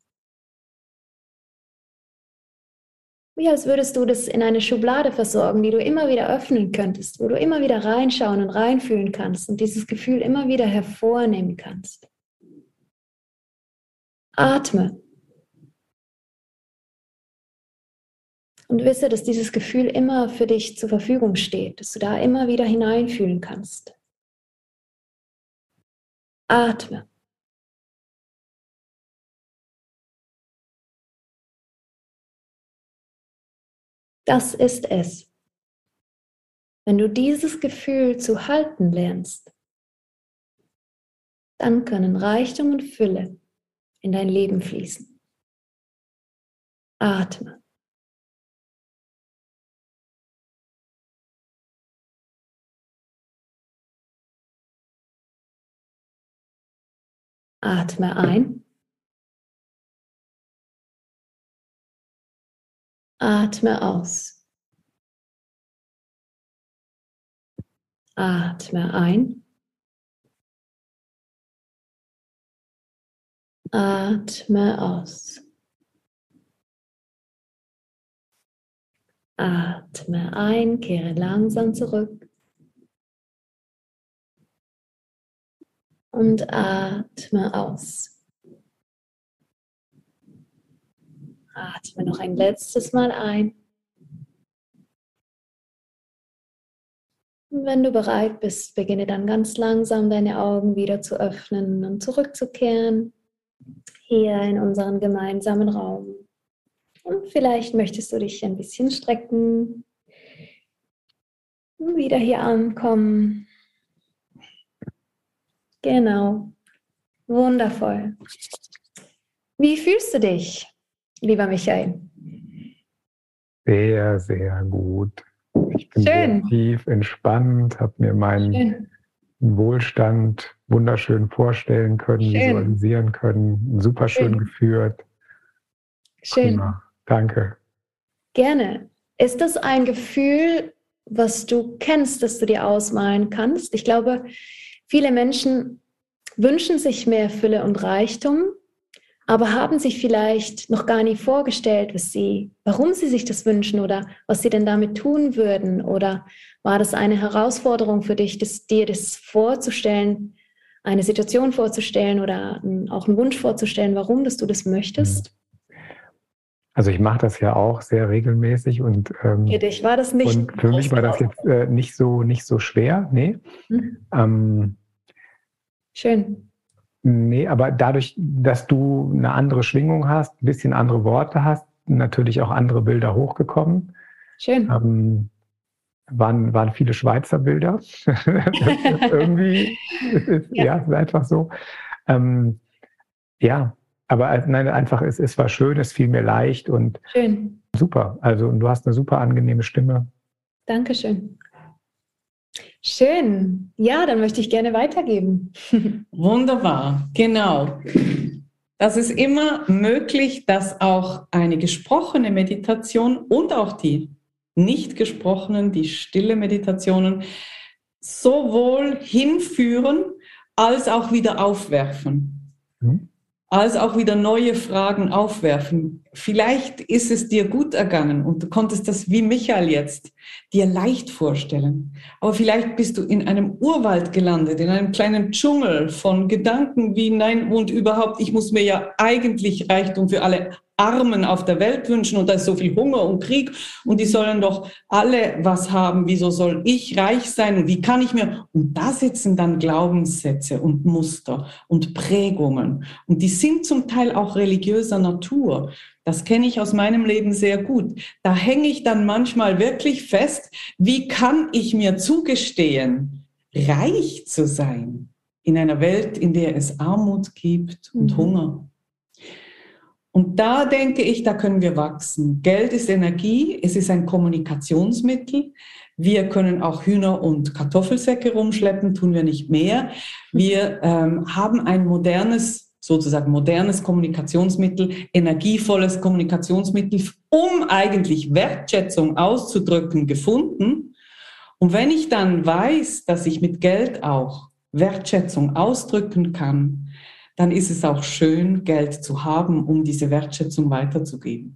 Wie als würdest du das in eine Schublade versorgen, die du immer wieder öffnen könntest, wo du immer wieder reinschauen und reinfühlen kannst und dieses Gefühl immer wieder hervornehmen kannst. Atme. Und wisse, dass dieses Gefühl immer für dich zur Verfügung steht, dass du da immer wieder hineinfühlen kannst. Atme. Das ist es. Wenn du dieses Gefühl zu halten lernst, dann können Reichtum und Fülle in dein Leben fließen. Atme. Atme ein. Atme aus. Atme ein. Atme aus. Atme ein, kehre langsam zurück. Und atme aus. Atme noch ein letztes Mal ein. Und wenn du bereit bist, beginne dann ganz langsam deine Augen wieder zu öffnen und zurückzukehren hier in unseren gemeinsamen Raum. Und vielleicht möchtest du dich ein bisschen strecken, und wieder hier ankommen. Genau, wundervoll. Wie fühlst du dich, lieber Michael? Sehr, sehr gut. Ich bin sehr tief entspannt, habe mir meinen Wohlstand wunderschön vorstellen können, visualisieren können, super schön geführt. Schön. Prima. Danke. Gerne. Ist das ein Gefühl, was du kennst, das du dir ausmalen kannst? Ich glaube, viele Menschen wünschen sich mehr Fülle und Reichtum, aber haben sich vielleicht noch gar nie vorgestellt, warum sie sich das wünschen oder was sie denn damit tun würden. Oder war das eine Herausforderung für dich, dir das vorzustellen, eine Situation vorzustellen oder auch einen Wunsch vorzustellen, warum du das möchtest? Also ich mache das ja auch sehr regelmäßig und für dich war das nicht. Und für mich war das jetzt nicht so schwer, nee. Schön. Nee, aber dadurch, dass du eine andere Schwingung hast, ein bisschen andere Worte hast, natürlich auch andere Bilder hochgekommen. Schön. Waren viele Schweizer Bilder. Irgendwie ist einfach so. Ja, aber nein, einfach, es war schön, es fiel mir leicht und schön. Super. Also du hast eine super angenehme Stimme. Dankeschön. Schön. Ja, dann möchte ich gerne weitergeben. Wunderbar, genau. Das ist immer möglich, dass auch eine gesprochene Meditation und auch die nicht gesprochenen, die stille Meditationen sowohl hinführen als auch wieder aufwerfen. Als auch wieder neue Fragen aufwerfen. Vielleicht ist es dir gut ergangen und du konntest das wie Michael jetzt dir leicht vorstellen. Aber vielleicht bist du in einem Urwald gelandet, in einem kleinen Dschungel von Gedanken wie nein und überhaupt, ich muss mir ja eigentlich Reichtum für alle Armen auf der Welt wünschen und da ist so viel Hunger und Krieg und die sollen doch alle was haben. Wieso soll ich reich sein und wie kann ich mir... Und da sitzen dann Glaubenssätze und Muster und Prägungen und die sind zum Teil auch religiöser Natur. Das kenne ich aus meinem Leben sehr gut. Da hänge ich dann manchmal wirklich fest, wie kann ich mir zugestehen, reich zu sein in einer Welt, in der es Armut gibt und Hunger. Und da denke ich, da können wir wachsen. Geld ist Energie, es ist ein Kommunikationsmittel. Wir können auch Hühner und Kartoffelsäcke rumschleppen, tun wir nicht mehr. Wir haben ein modernes sozusagen modernes Kommunikationsmittel, energievolles Kommunikationsmittel, um eigentlich Wertschätzung auszudrücken, gefunden. Und wenn ich dann weiß, dass ich mit Geld auch Wertschätzung ausdrücken kann, dann ist es auch schön, Geld zu haben, um diese Wertschätzung weiterzugeben.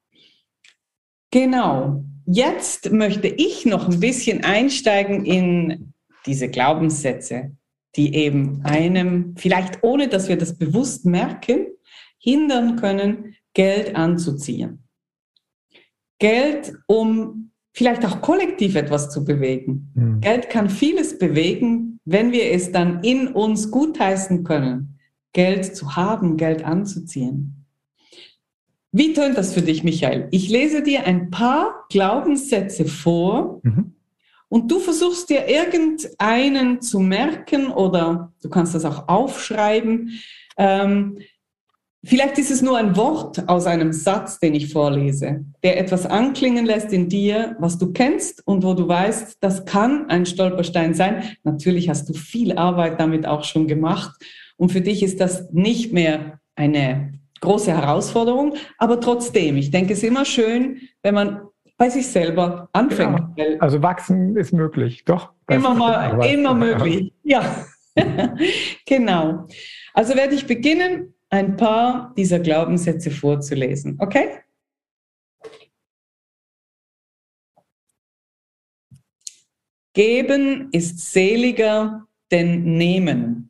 Genau. Jetzt möchte ich noch ein bisschen einsteigen in diese Glaubenssätze, die eben einem, vielleicht ohne dass wir das bewusst merken, hindern können, Geld anzuziehen. Geld, um vielleicht auch kollektiv etwas zu bewegen. Geld kann vieles bewegen, wenn wir es dann in uns gutheißen können, Geld zu haben, Geld anzuziehen. Wie tönt das für dich, Michael? Ich lese dir ein paar Glaubenssätze vor und du versuchst dir irgendeinen zu merken oder du kannst das auch aufschreiben. Vielleicht ist es nur ein Wort aus einem Satz, den ich vorlese, der etwas anklingen lässt in dir, was du kennst und wo du weißt, das kann ein Stolperstein sein. Natürlich hast du viel Arbeit damit auch schon gemacht und für dich ist das nicht mehr eine große Herausforderung, aber trotzdem, ich denke, es ist immer schön, wenn man bei sich selber anfängt. Ja, also wachsen ist möglich, doch. Immer möglich, ja. Genau. Also werde ich beginnen, ein paar dieser Glaubenssätze vorzulesen, okay? Geben ist seliger denn nehmen.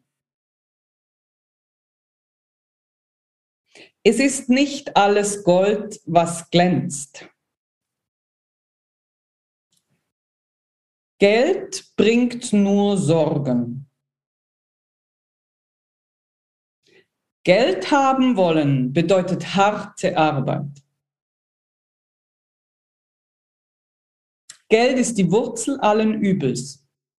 Es ist nicht alles Gold, was glänzt. Geld bringt nur Sorgen. Geld haben wollen bedeutet harte Arbeit. Geld ist die Wurzel allen Übels.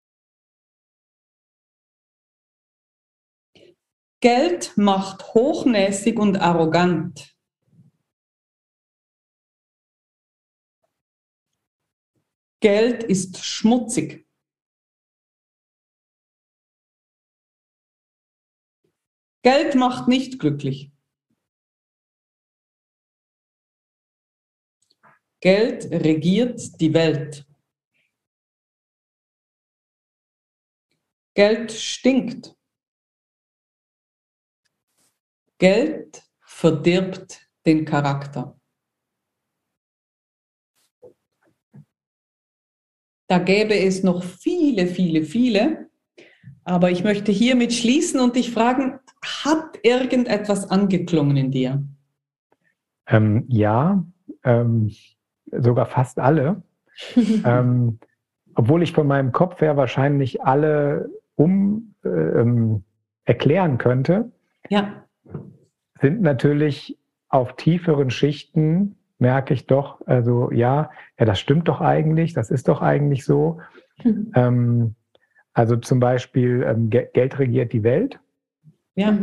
Geld macht hochnäsig und arrogant. Geld ist schmutzig. Geld macht nicht glücklich. Geld regiert die Welt. Geld stinkt. Geld verdirbt den Charakter. Da gäbe es noch viele, viele, viele, aber ich möchte hiermit schließen und dich fragen, hat irgendetwas angeklungen in dir? Ja, sogar fast alle. Obwohl ich von meinem Kopf her wahrscheinlich alle erklären könnte, ja, sind natürlich auf tieferen Schichten, merke ich doch, also ja, das stimmt doch eigentlich, das ist doch eigentlich so. Also zum Beispiel, Geld regiert die Welt. Ja.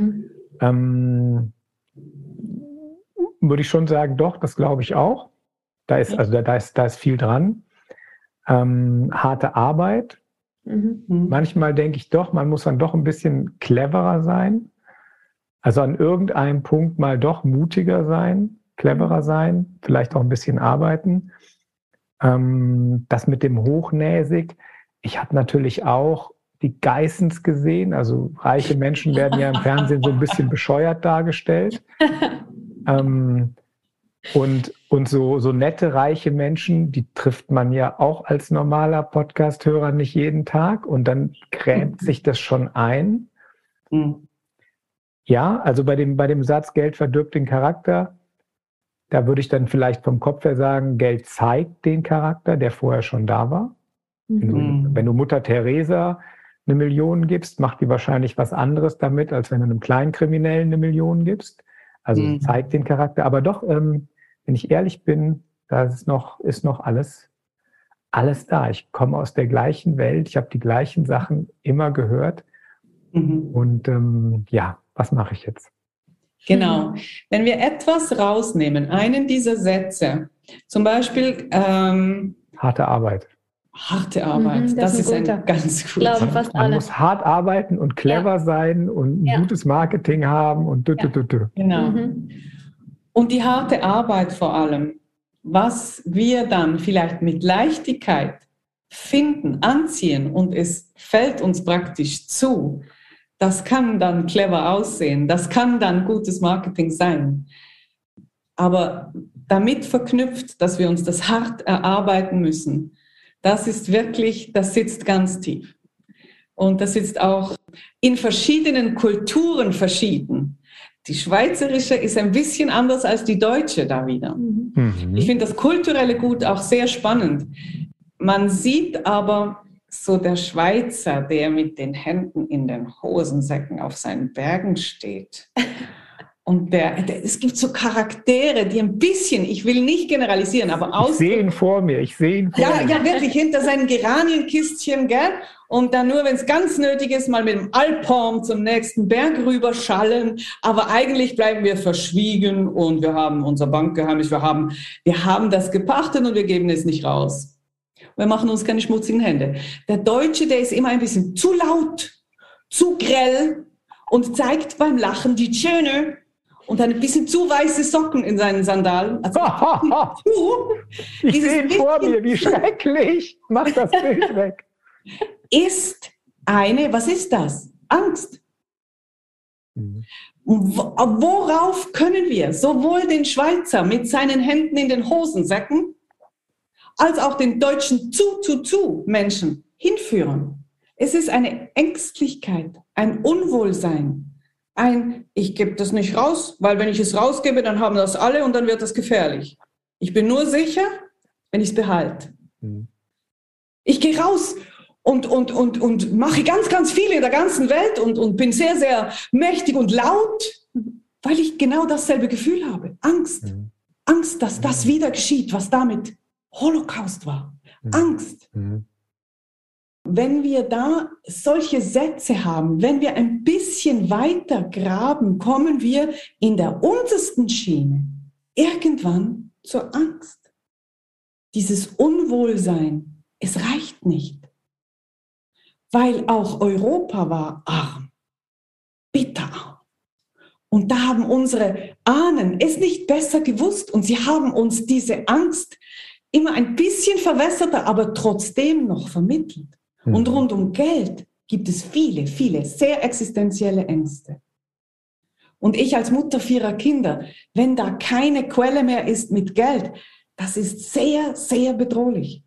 Würde ich schon sagen, doch, das glaube ich auch. Da ist viel dran. Harte Arbeit. Manchmal denke ich doch, man muss dann doch ein bisschen cleverer sein. Also an irgendeinem Punkt mal doch mutiger sein, cleverer sein, vielleicht auch ein bisschen arbeiten. Das mit dem Hochnäsig. Ich habe natürlich auch die Geissens gesehen. Also reiche Menschen werden ja im Fernsehen so ein bisschen bescheuert dargestellt. Und so nette, reiche Menschen, die trifft man ja auch als normaler Podcast-Hörer nicht jeden Tag. Und dann gräbt sich das schon ein. Ja, also bei dem Satz, Geld verdirbt den Charakter, da würde ich dann vielleicht vom Kopf her sagen, Geld zeigt den Charakter, der vorher schon da war. Wenn du Mutter Teresa 1 Million gibst, macht die wahrscheinlich was anderes damit, als wenn du einem Kleinkriminellen 1 Million gibst. Also zeigt den Charakter. Aber doch, wenn ich ehrlich bin, da ist noch alles da. Ich komme aus der gleichen Welt, ich habe die gleichen Sachen immer gehört. Und was mache ich jetzt? Genau. Wenn wir etwas rausnehmen, einen dieser Sätze, zum Beispiel harte Arbeit. Harte Arbeit, das ist ein ganz gut. Man muss hart arbeiten und clever sein und ein gutes Marketing haben und Genau. Und die harte Arbeit vor allem, was wir dann vielleicht mit Leichtigkeit finden, anziehen und es fällt uns praktisch zu, das kann dann clever aussehen, das kann dann gutes Marketing sein. Aber damit verknüpft, dass wir uns das hart erarbeiten müssen, das ist wirklich, das sitzt ganz tief. Und das sitzt auch in verschiedenen Kulturen verschieden. Die schweizerische ist ein bisschen anders als die deutsche da wieder. Ich finde das kulturelle Gut auch sehr spannend. Man sieht aber so der Schweizer, der mit den Händen in den Hosensäcken auf seinen Bergen steht. Und es gibt so Charaktere, die ein bisschen, ich will nicht generalisieren, aber Ich sehe ihn vor mir. Ja, wirklich, hinter seinen Geranienkistchen, gell? Und dann nur, wenn es ganz nötig ist, mal mit dem Alphorn zum nächsten Berg rüberschallen. Aber eigentlich bleiben wir verschwiegen und wir haben unser Bankgeheimnis, wir haben das gepachtet und wir geben es nicht raus. Wir machen uns keine schmutzigen Hände. Der Deutsche, der ist immer ein bisschen zu laut, zu grell und zeigt beim Lachen die Zähne. Und ein bisschen zu weiße Socken in seinen Sandalen. Also ich sehe ihn vor mir, wie schrecklich. Mach das Bild weg. Was ist das? Angst. Worauf können wir sowohl den Schweizer mit seinen Händen in den Hosensäcken als auch den deutschen Menschen hinführen? Es ist eine Ängstlichkeit, ein Unwohlsein. Ich gebe das nicht raus, weil wenn ich es rausgebe, dann haben das alle und dann wird das gefährlich. Ich bin nur sicher, wenn ich es behalte. Ich gehe raus und mache ganz, ganz viel in der ganzen Welt und bin sehr, sehr mächtig und laut, weil ich genau dasselbe Gefühl habe. Angst. Angst, dass das wieder geschieht, was damit Holocaust war. Angst. Wenn wir da solche Sätze haben, wenn wir ein bisschen weiter graben, kommen wir in der untersten Schiene irgendwann zur Angst. Dieses Unwohlsein, es reicht nicht, weil auch Europa war arm, bitterarm. Und da haben unsere Ahnen es nicht besser gewusst und sie haben uns diese Angst immer ein bisschen verwässerter, aber trotzdem noch vermittelt. Und rund um Geld gibt es viele, viele sehr existenzielle Ängste. Und ich als Mutter 4 Kinder, wenn da keine Quelle mehr ist mit Geld, das ist sehr, sehr bedrohlich.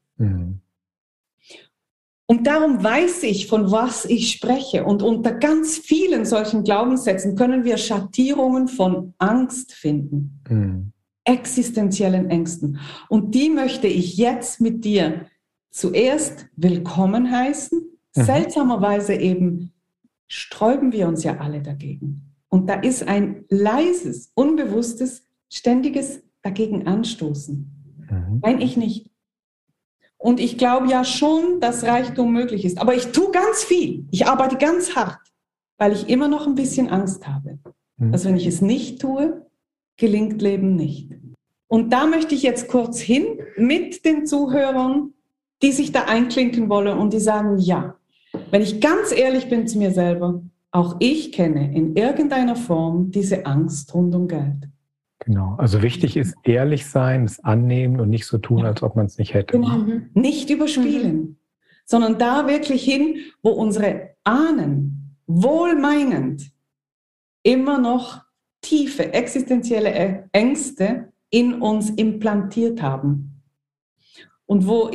Und darum weiß ich, von was ich spreche. Und unter ganz vielen solchen Glaubenssätzen können wir Schattierungen von Angst finden. Existenziellen Ängsten. Und die möchte ich jetzt mit dir zuerst willkommen heißen. Seltsamerweise eben sträuben wir uns ja alle dagegen. Und da ist ein leises, unbewusstes, ständiges dagegen anstoßen. Nein, ich nicht. Und ich glaube ja schon, dass Reichtum möglich ist. Aber ich tue ganz viel. Ich arbeite ganz hart, weil ich immer noch ein bisschen Angst habe. Dass wenn ich es nicht tue, gelingt Leben nicht. Und da möchte ich jetzt kurz hin mit den Zuhörern, die sich da einklinken wollen und die sagen, ja, wenn ich ganz ehrlich bin zu mir selber, auch ich kenne in irgendeiner Form diese Angst rund um Geld. Genau, also wichtig ist ehrlich sein, es annehmen und nicht so tun, als ob man es nicht hätte. Genau, nicht überspielen, sondern da wirklich hin, wo unsere Ahnen wohlmeinend immer noch tiefe existenzielle Ängste in uns implantiert haben. Und wo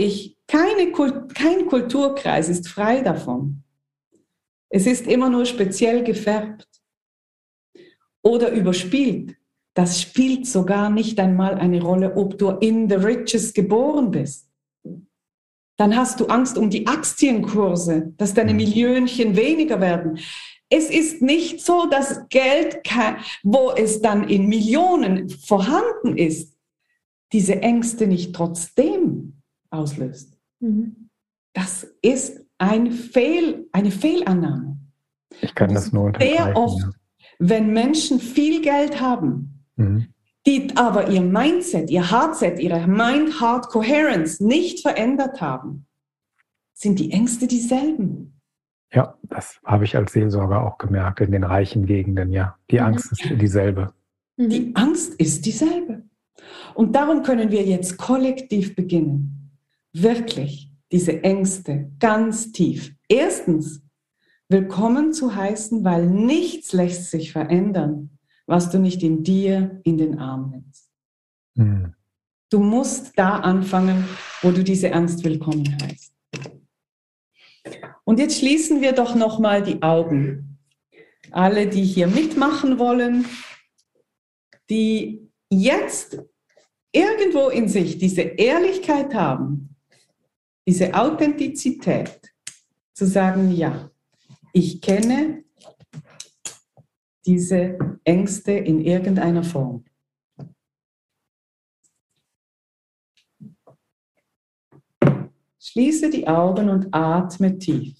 kein Kulturkreis ist frei davon. Es ist immer nur speziell gefärbt oder überspielt. Das spielt sogar nicht einmal eine Rolle, ob du in the riches geboren bist. Dann hast du Angst um die Aktienkurse, dass deine Millionchen weniger werden. Es ist nicht so, dass Geld, wo es dann in Millionen vorhanden ist, diese Ängste nicht trotzdem auslöst. Das ist eine Fehlannahme. Ich kann das nur unterstreichen. Sehr oft, wenn Menschen viel Geld haben, die aber ihr Mindset, ihr Heartset, ihre Mind-Heart-Coherence nicht verändert haben, sind die Ängste dieselben. Ja, das habe ich als Seelsorger auch gemerkt in den reichen Gegenden, ja. Die Angst ist dieselbe. Die Angst ist dieselbe. Und darum können wir jetzt kollektiv beginnen, wirklich diese Ängste ganz tief. Erstens, willkommen zu heißen, weil nichts lässt sich verändern, was du nicht in dir in den Arm nimmst. Mhm. Du musst da anfangen, wo du diese Angst willkommen heißt. Und jetzt schließen wir doch nochmal die Augen. Alle, die hier mitmachen wollen, die jetzt irgendwo in sich diese Ehrlichkeit haben, diese Authentizität, zu sagen, ja, ich kenne diese Ängste in irgendeiner Form. Schließe die Augen und atme tief.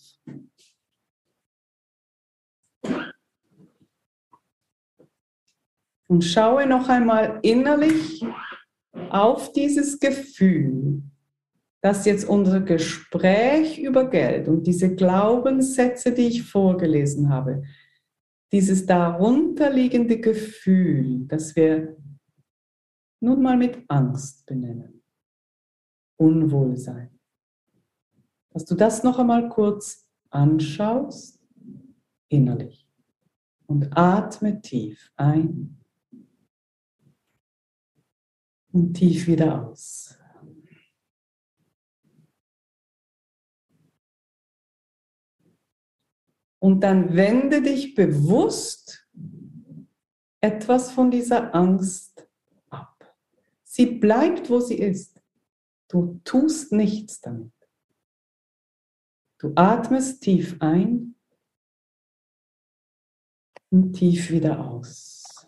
Und schaue noch einmal innerlich auf dieses Gefühl, dass jetzt unser Gespräch über Geld und diese Glaubenssätze, die ich vorgelesen habe, dieses darunterliegende Gefühl, das wir nun mal mit Angst benennen, Unwohlsein. Dass du das noch einmal kurz anschaust, innerlich. Und atme tief ein und tief wieder aus. Und dann wende dich bewusst etwas von dieser Angst ab. Sie bleibt, wo sie ist. Du tust nichts damit. Du atmest tief ein und tief wieder aus.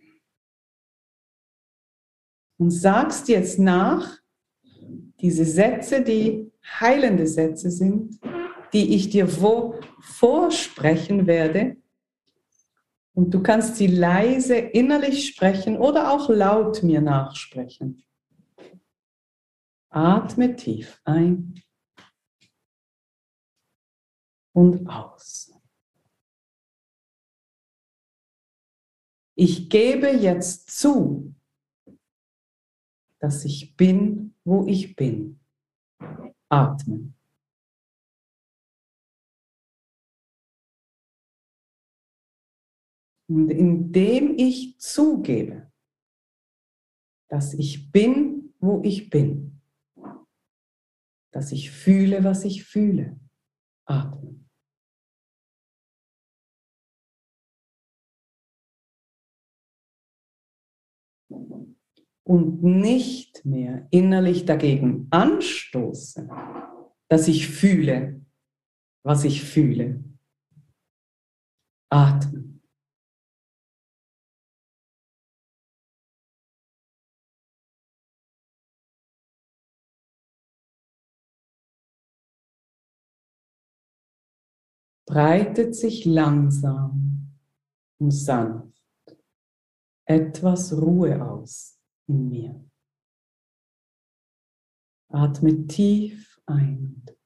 Und sagst jetzt nach, diese Sätze, die heilende Sätze sind, die ich dir vorsprechen werde. Und du kannst sie leise innerlich sprechen oder auch laut mir nachsprechen. Atme tief ein und aus. Ich gebe jetzt zu, dass ich bin, wo ich bin. Atmen. Und indem ich zugebe, dass ich bin, wo ich bin, dass ich fühle, was ich fühle, atmen. Und nicht mehr innerlich dagegen anstoße, dass ich fühle, was ich fühle. Atmen. Breitet sich langsam und sanft etwas Ruhe aus in mir. Atme tief ein und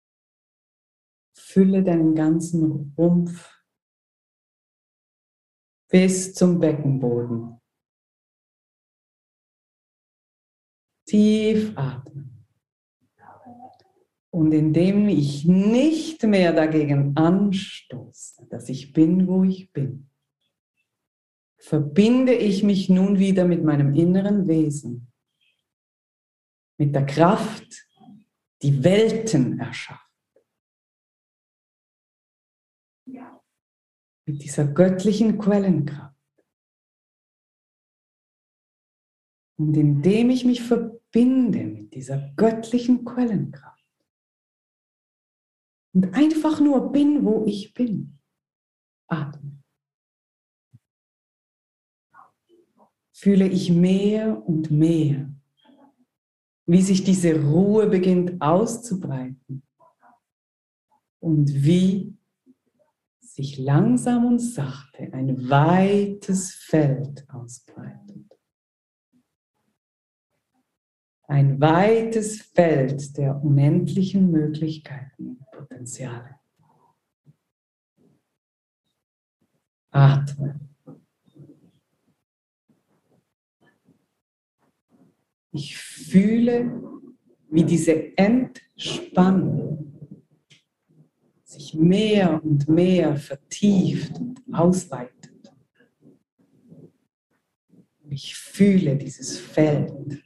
fülle deinen ganzen Rumpf bis zum Beckenboden. Tief atmen. Und indem ich nicht mehr dagegen anstoße, dass ich bin, wo ich bin, verbinde ich mich nun wieder mit meinem inneren Wesen, mit der Kraft, die Welten erschafft. Mit dieser göttlichen Quellenkraft. Und indem ich mich verbinde mit dieser göttlichen Quellenkraft und einfach nur bin, wo ich bin, atme, fühle ich mehr und mehr, wie sich diese Ruhe beginnt auszubreiten und wie sich langsam und sachte ein weites Feld ausbreitet. Ein weites Feld der unendlichen Möglichkeiten und Potenziale. Atme. Ich fühle, wie diese Entspannung sich mehr und mehr vertieft und ausweitet. Ich fühle dieses Feld,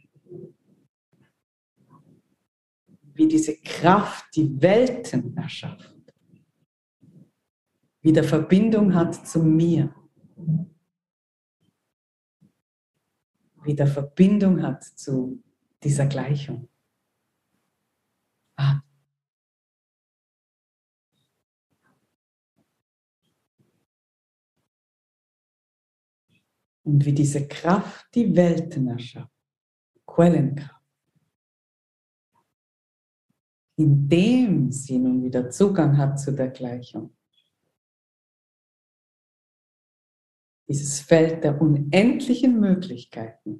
wie diese Kraft die Welten erschafft, wieder Verbindung hat zu mir, wieder Verbindung hat zu dieser Gleichung. Und wie diese Kraft die Welten erschafft, Quellenkraft, indem sie nun wieder Zugang hat zu der Gleichung. Dieses Feld der unendlichen Möglichkeiten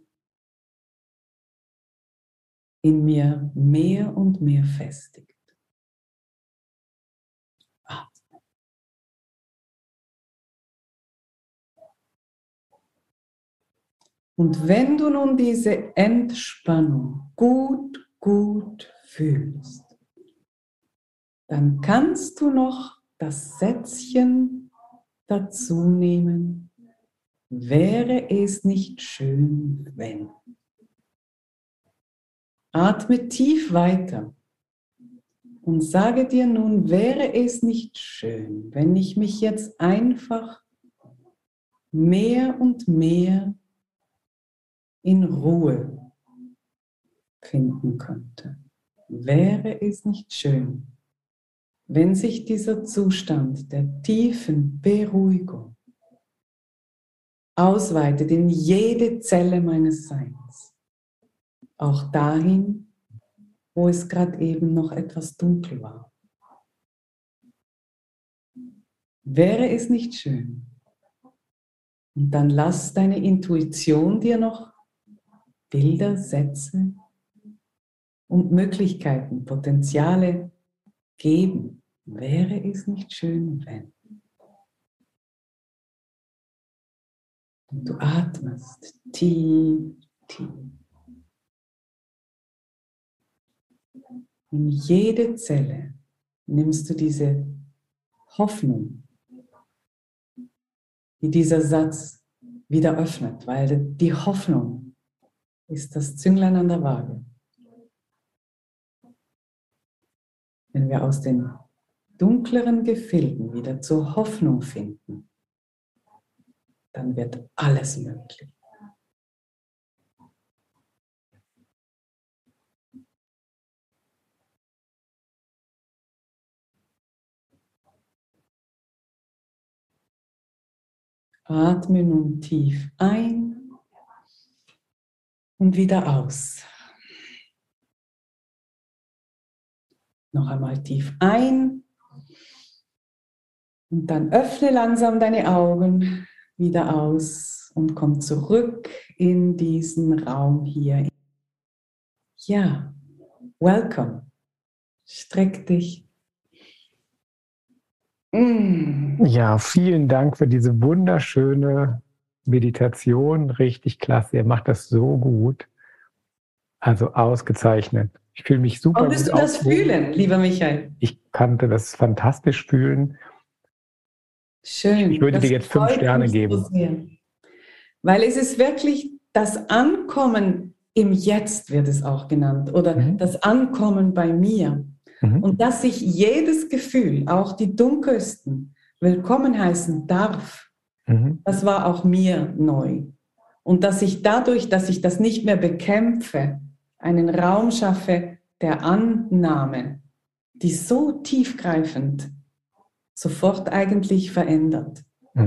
in mir mehr und mehr festigt. Und wenn du nun diese Entspannung gut fühlst, dann kannst du noch das Sätzchen dazu nehmen, wäre es nicht schön, wenn. Atme tief weiter und sage dir nun, wäre es nicht schön, wenn ich mich jetzt einfach mehr und mehr in Ruhe finden könnte. Wäre es nicht schön, wenn sich dieser Zustand der tiefen Beruhigung ausweitet in jede Zelle meines Seins, auch dahin, wo es gerade eben noch etwas dunkel war. Wäre es nicht schön? Und dann lass deine Intuition dir noch Bilder, Sätze und Möglichkeiten, Potenziale geben. Wäre es nicht schön, wenn? Und du atmest tief. In jede Zelle nimmst du diese Hoffnung, die dieser Satz wieder öffnet, weil die Hoffnung ist das Zünglein an der Waage. Wenn wir aus den dunkleren Gefilden wieder zur Hoffnung finden, dann wird alles möglich. Atme nun tief ein und wieder aus. Noch einmal tief ein und dann öffne langsam deine Augen wieder aus und komm zurück in diesen Raum hier. Ja, welcome. Streck dich. Ja, vielen Dank für diese wunderschöne Meditation. Richtig klasse. Ihr macht das so gut. Also ausgezeichnet. Ich fühle mich super. Konntest du das fühlen, lieber Michael? Ich konnte das fantastisch fühlen. Schön. Ich würde dir jetzt 5 Sterne geben. Weil es ist wirklich das Ankommen im Jetzt, wird es auch genannt, oder das Ankommen bei mir. Und dass sich jedes Gefühl, auch die dunkelsten, willkommen heißen darf, das war auch mir neu. Und dass ich dadurch, dass ich das nicht mehr bekämpfe, einen Raum schaffe der Annahme, die so tiefgreifend sofort eigentlich verändert.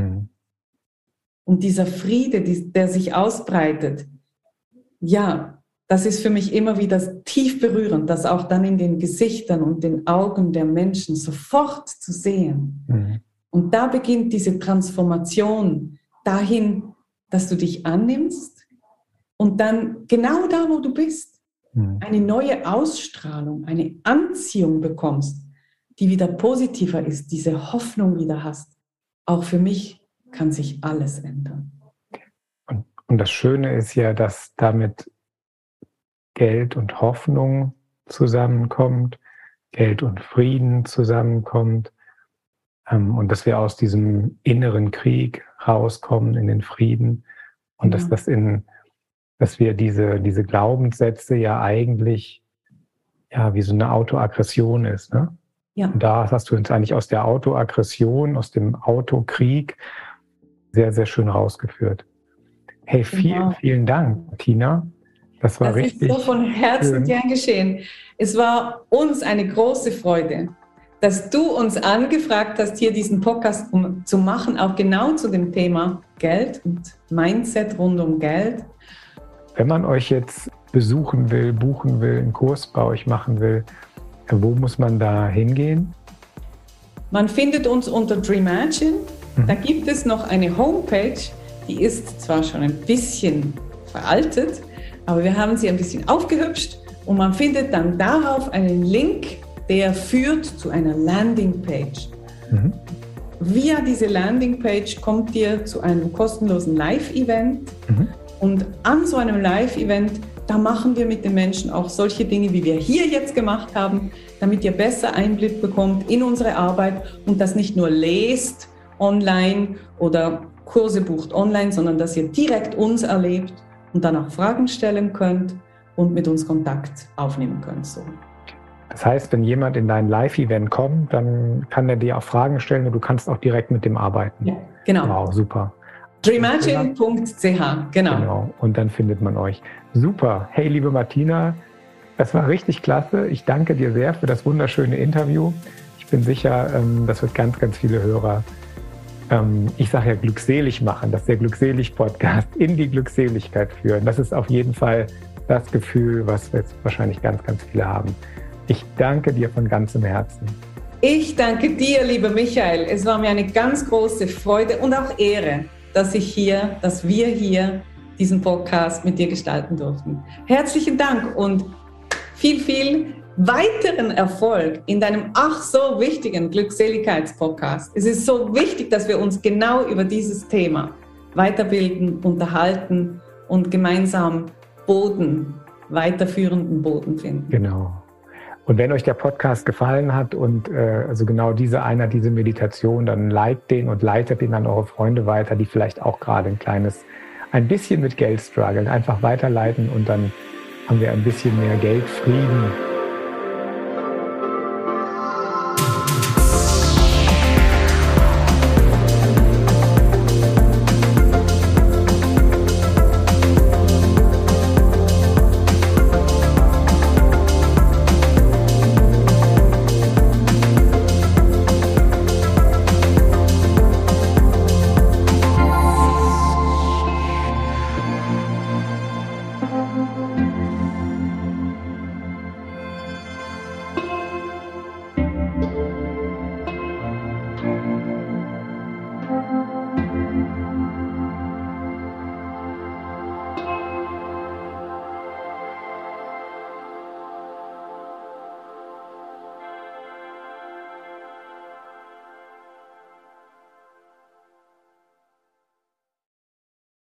Und dieser Friede, der sich ausbreitet, ja, das ist für mich immer wieder tief berührend, das auch dann in den Gesichtern und den Augen der Menschen sofort zu sehen. Und da beginnt diese Transformation dahin, dass du dich annimmst und dann genau da, wo du bist, eine neue Ausstrahlung, eine Anziehung bekommst, die wieder positiver ist, diese Hoffnung wieder hast. Auch für mich kann sich alles ändern. Und das Schöne ist ja, dass damit Geld und Hoffnung zusammenkommt, Geld und Frieden zusammenkommt, und dass wir aus diesem inneren Krieg rauskommen in den Frieden und dass wir diese Glaubenssätze ja eigentlich wie so eine Autoaggression ist, ne? Ja. Und da hast du uns eigentlich aus der Autoaggression, aus dem Autokrieg sehr, sehr schön rausgeführt. Hey, vielen Dank, Tina. Das war richtig. Das ist so von Herzen gern geschehen. Es war uns eine große Freude, dass du uns angefragt hast, hier diesen Podcast zu machen, auch genau zu dem Thema Geld und Mindset rund um Geld. Wenn man euch jetzt besuchen will, buchen will, einen Kurs bei euch machen will, wo muss man da hingehen? Man findet uns unter Dreamagine. Da gibt es noch eine Homepage, die ist zwar schon ein bisschen veraltet, aber wir haben sie ein bisschen aufgehübscht und man findet dann darauf einen Link, der führt zu einer Landingpage. Via diese Landingpage kommt ihr zu einem kostenlosen Live-Event und an so einem Live-Event, da machen wir mit den Menschen auch solche Dinge, wie wir hier jetzt gemacht haben, damit ihr besser Einblick bekommt in unsere Arbeit und das nicht nur lest online oder Kurse bucht online, sondern dass ihr direkt uns erlebt und dann auch Fragen stellen könnt und mit uns Kontakt aufnehmen könnt. So. Das heißt, wenn jemand in dein Live-Event kommt, dann kann er dir auch Fragen stellen und du kannst auch direkt mit dem arbeiten. Ja, genau. Wow, super. Dreamagine.ch, genau. Und dann findet man euch. Super. Hey, liebe Martina, das war richtig klasse. Ich danke dir sehr für das wunderschöne Interview. Ich bin sicher, das wird ganz, ganz viele Hörer, ich sage ja glückselig machen, dass der Glückselig-Podcast in die Glückseligkeit führen. Das ist auf jeden Fall das Gefühl, was jetzt wahrscheinlich ganz, ganz viele haben. Ich danke dir von ganzem Herzen. Ich danke dir, lieber Michael. Es war mir eine ganz große Freude und auch Ehre, dass wir hier diesen Podcast mit dir gestalten durften. Herzlichen Dank und viel weiteren Erfolg in deinem ach so wichtigen Glückseligkeitspodcast. Es ist so wichtig, dass wir uns genau über dieses Thema weiterbilden, unterhalten und gemeinsam weiterführenden Boden finden. Genau. Und wenn euch der Podcast gefallen hat und also genau diese Meditation, dann liked den und leitet den an eure Freunde weiter, die vielleicht auch gerade ein bisschen mit Geld strugglen. Einfach weiterleiten und dann haben wir ein bisschen mehr Geldfrieden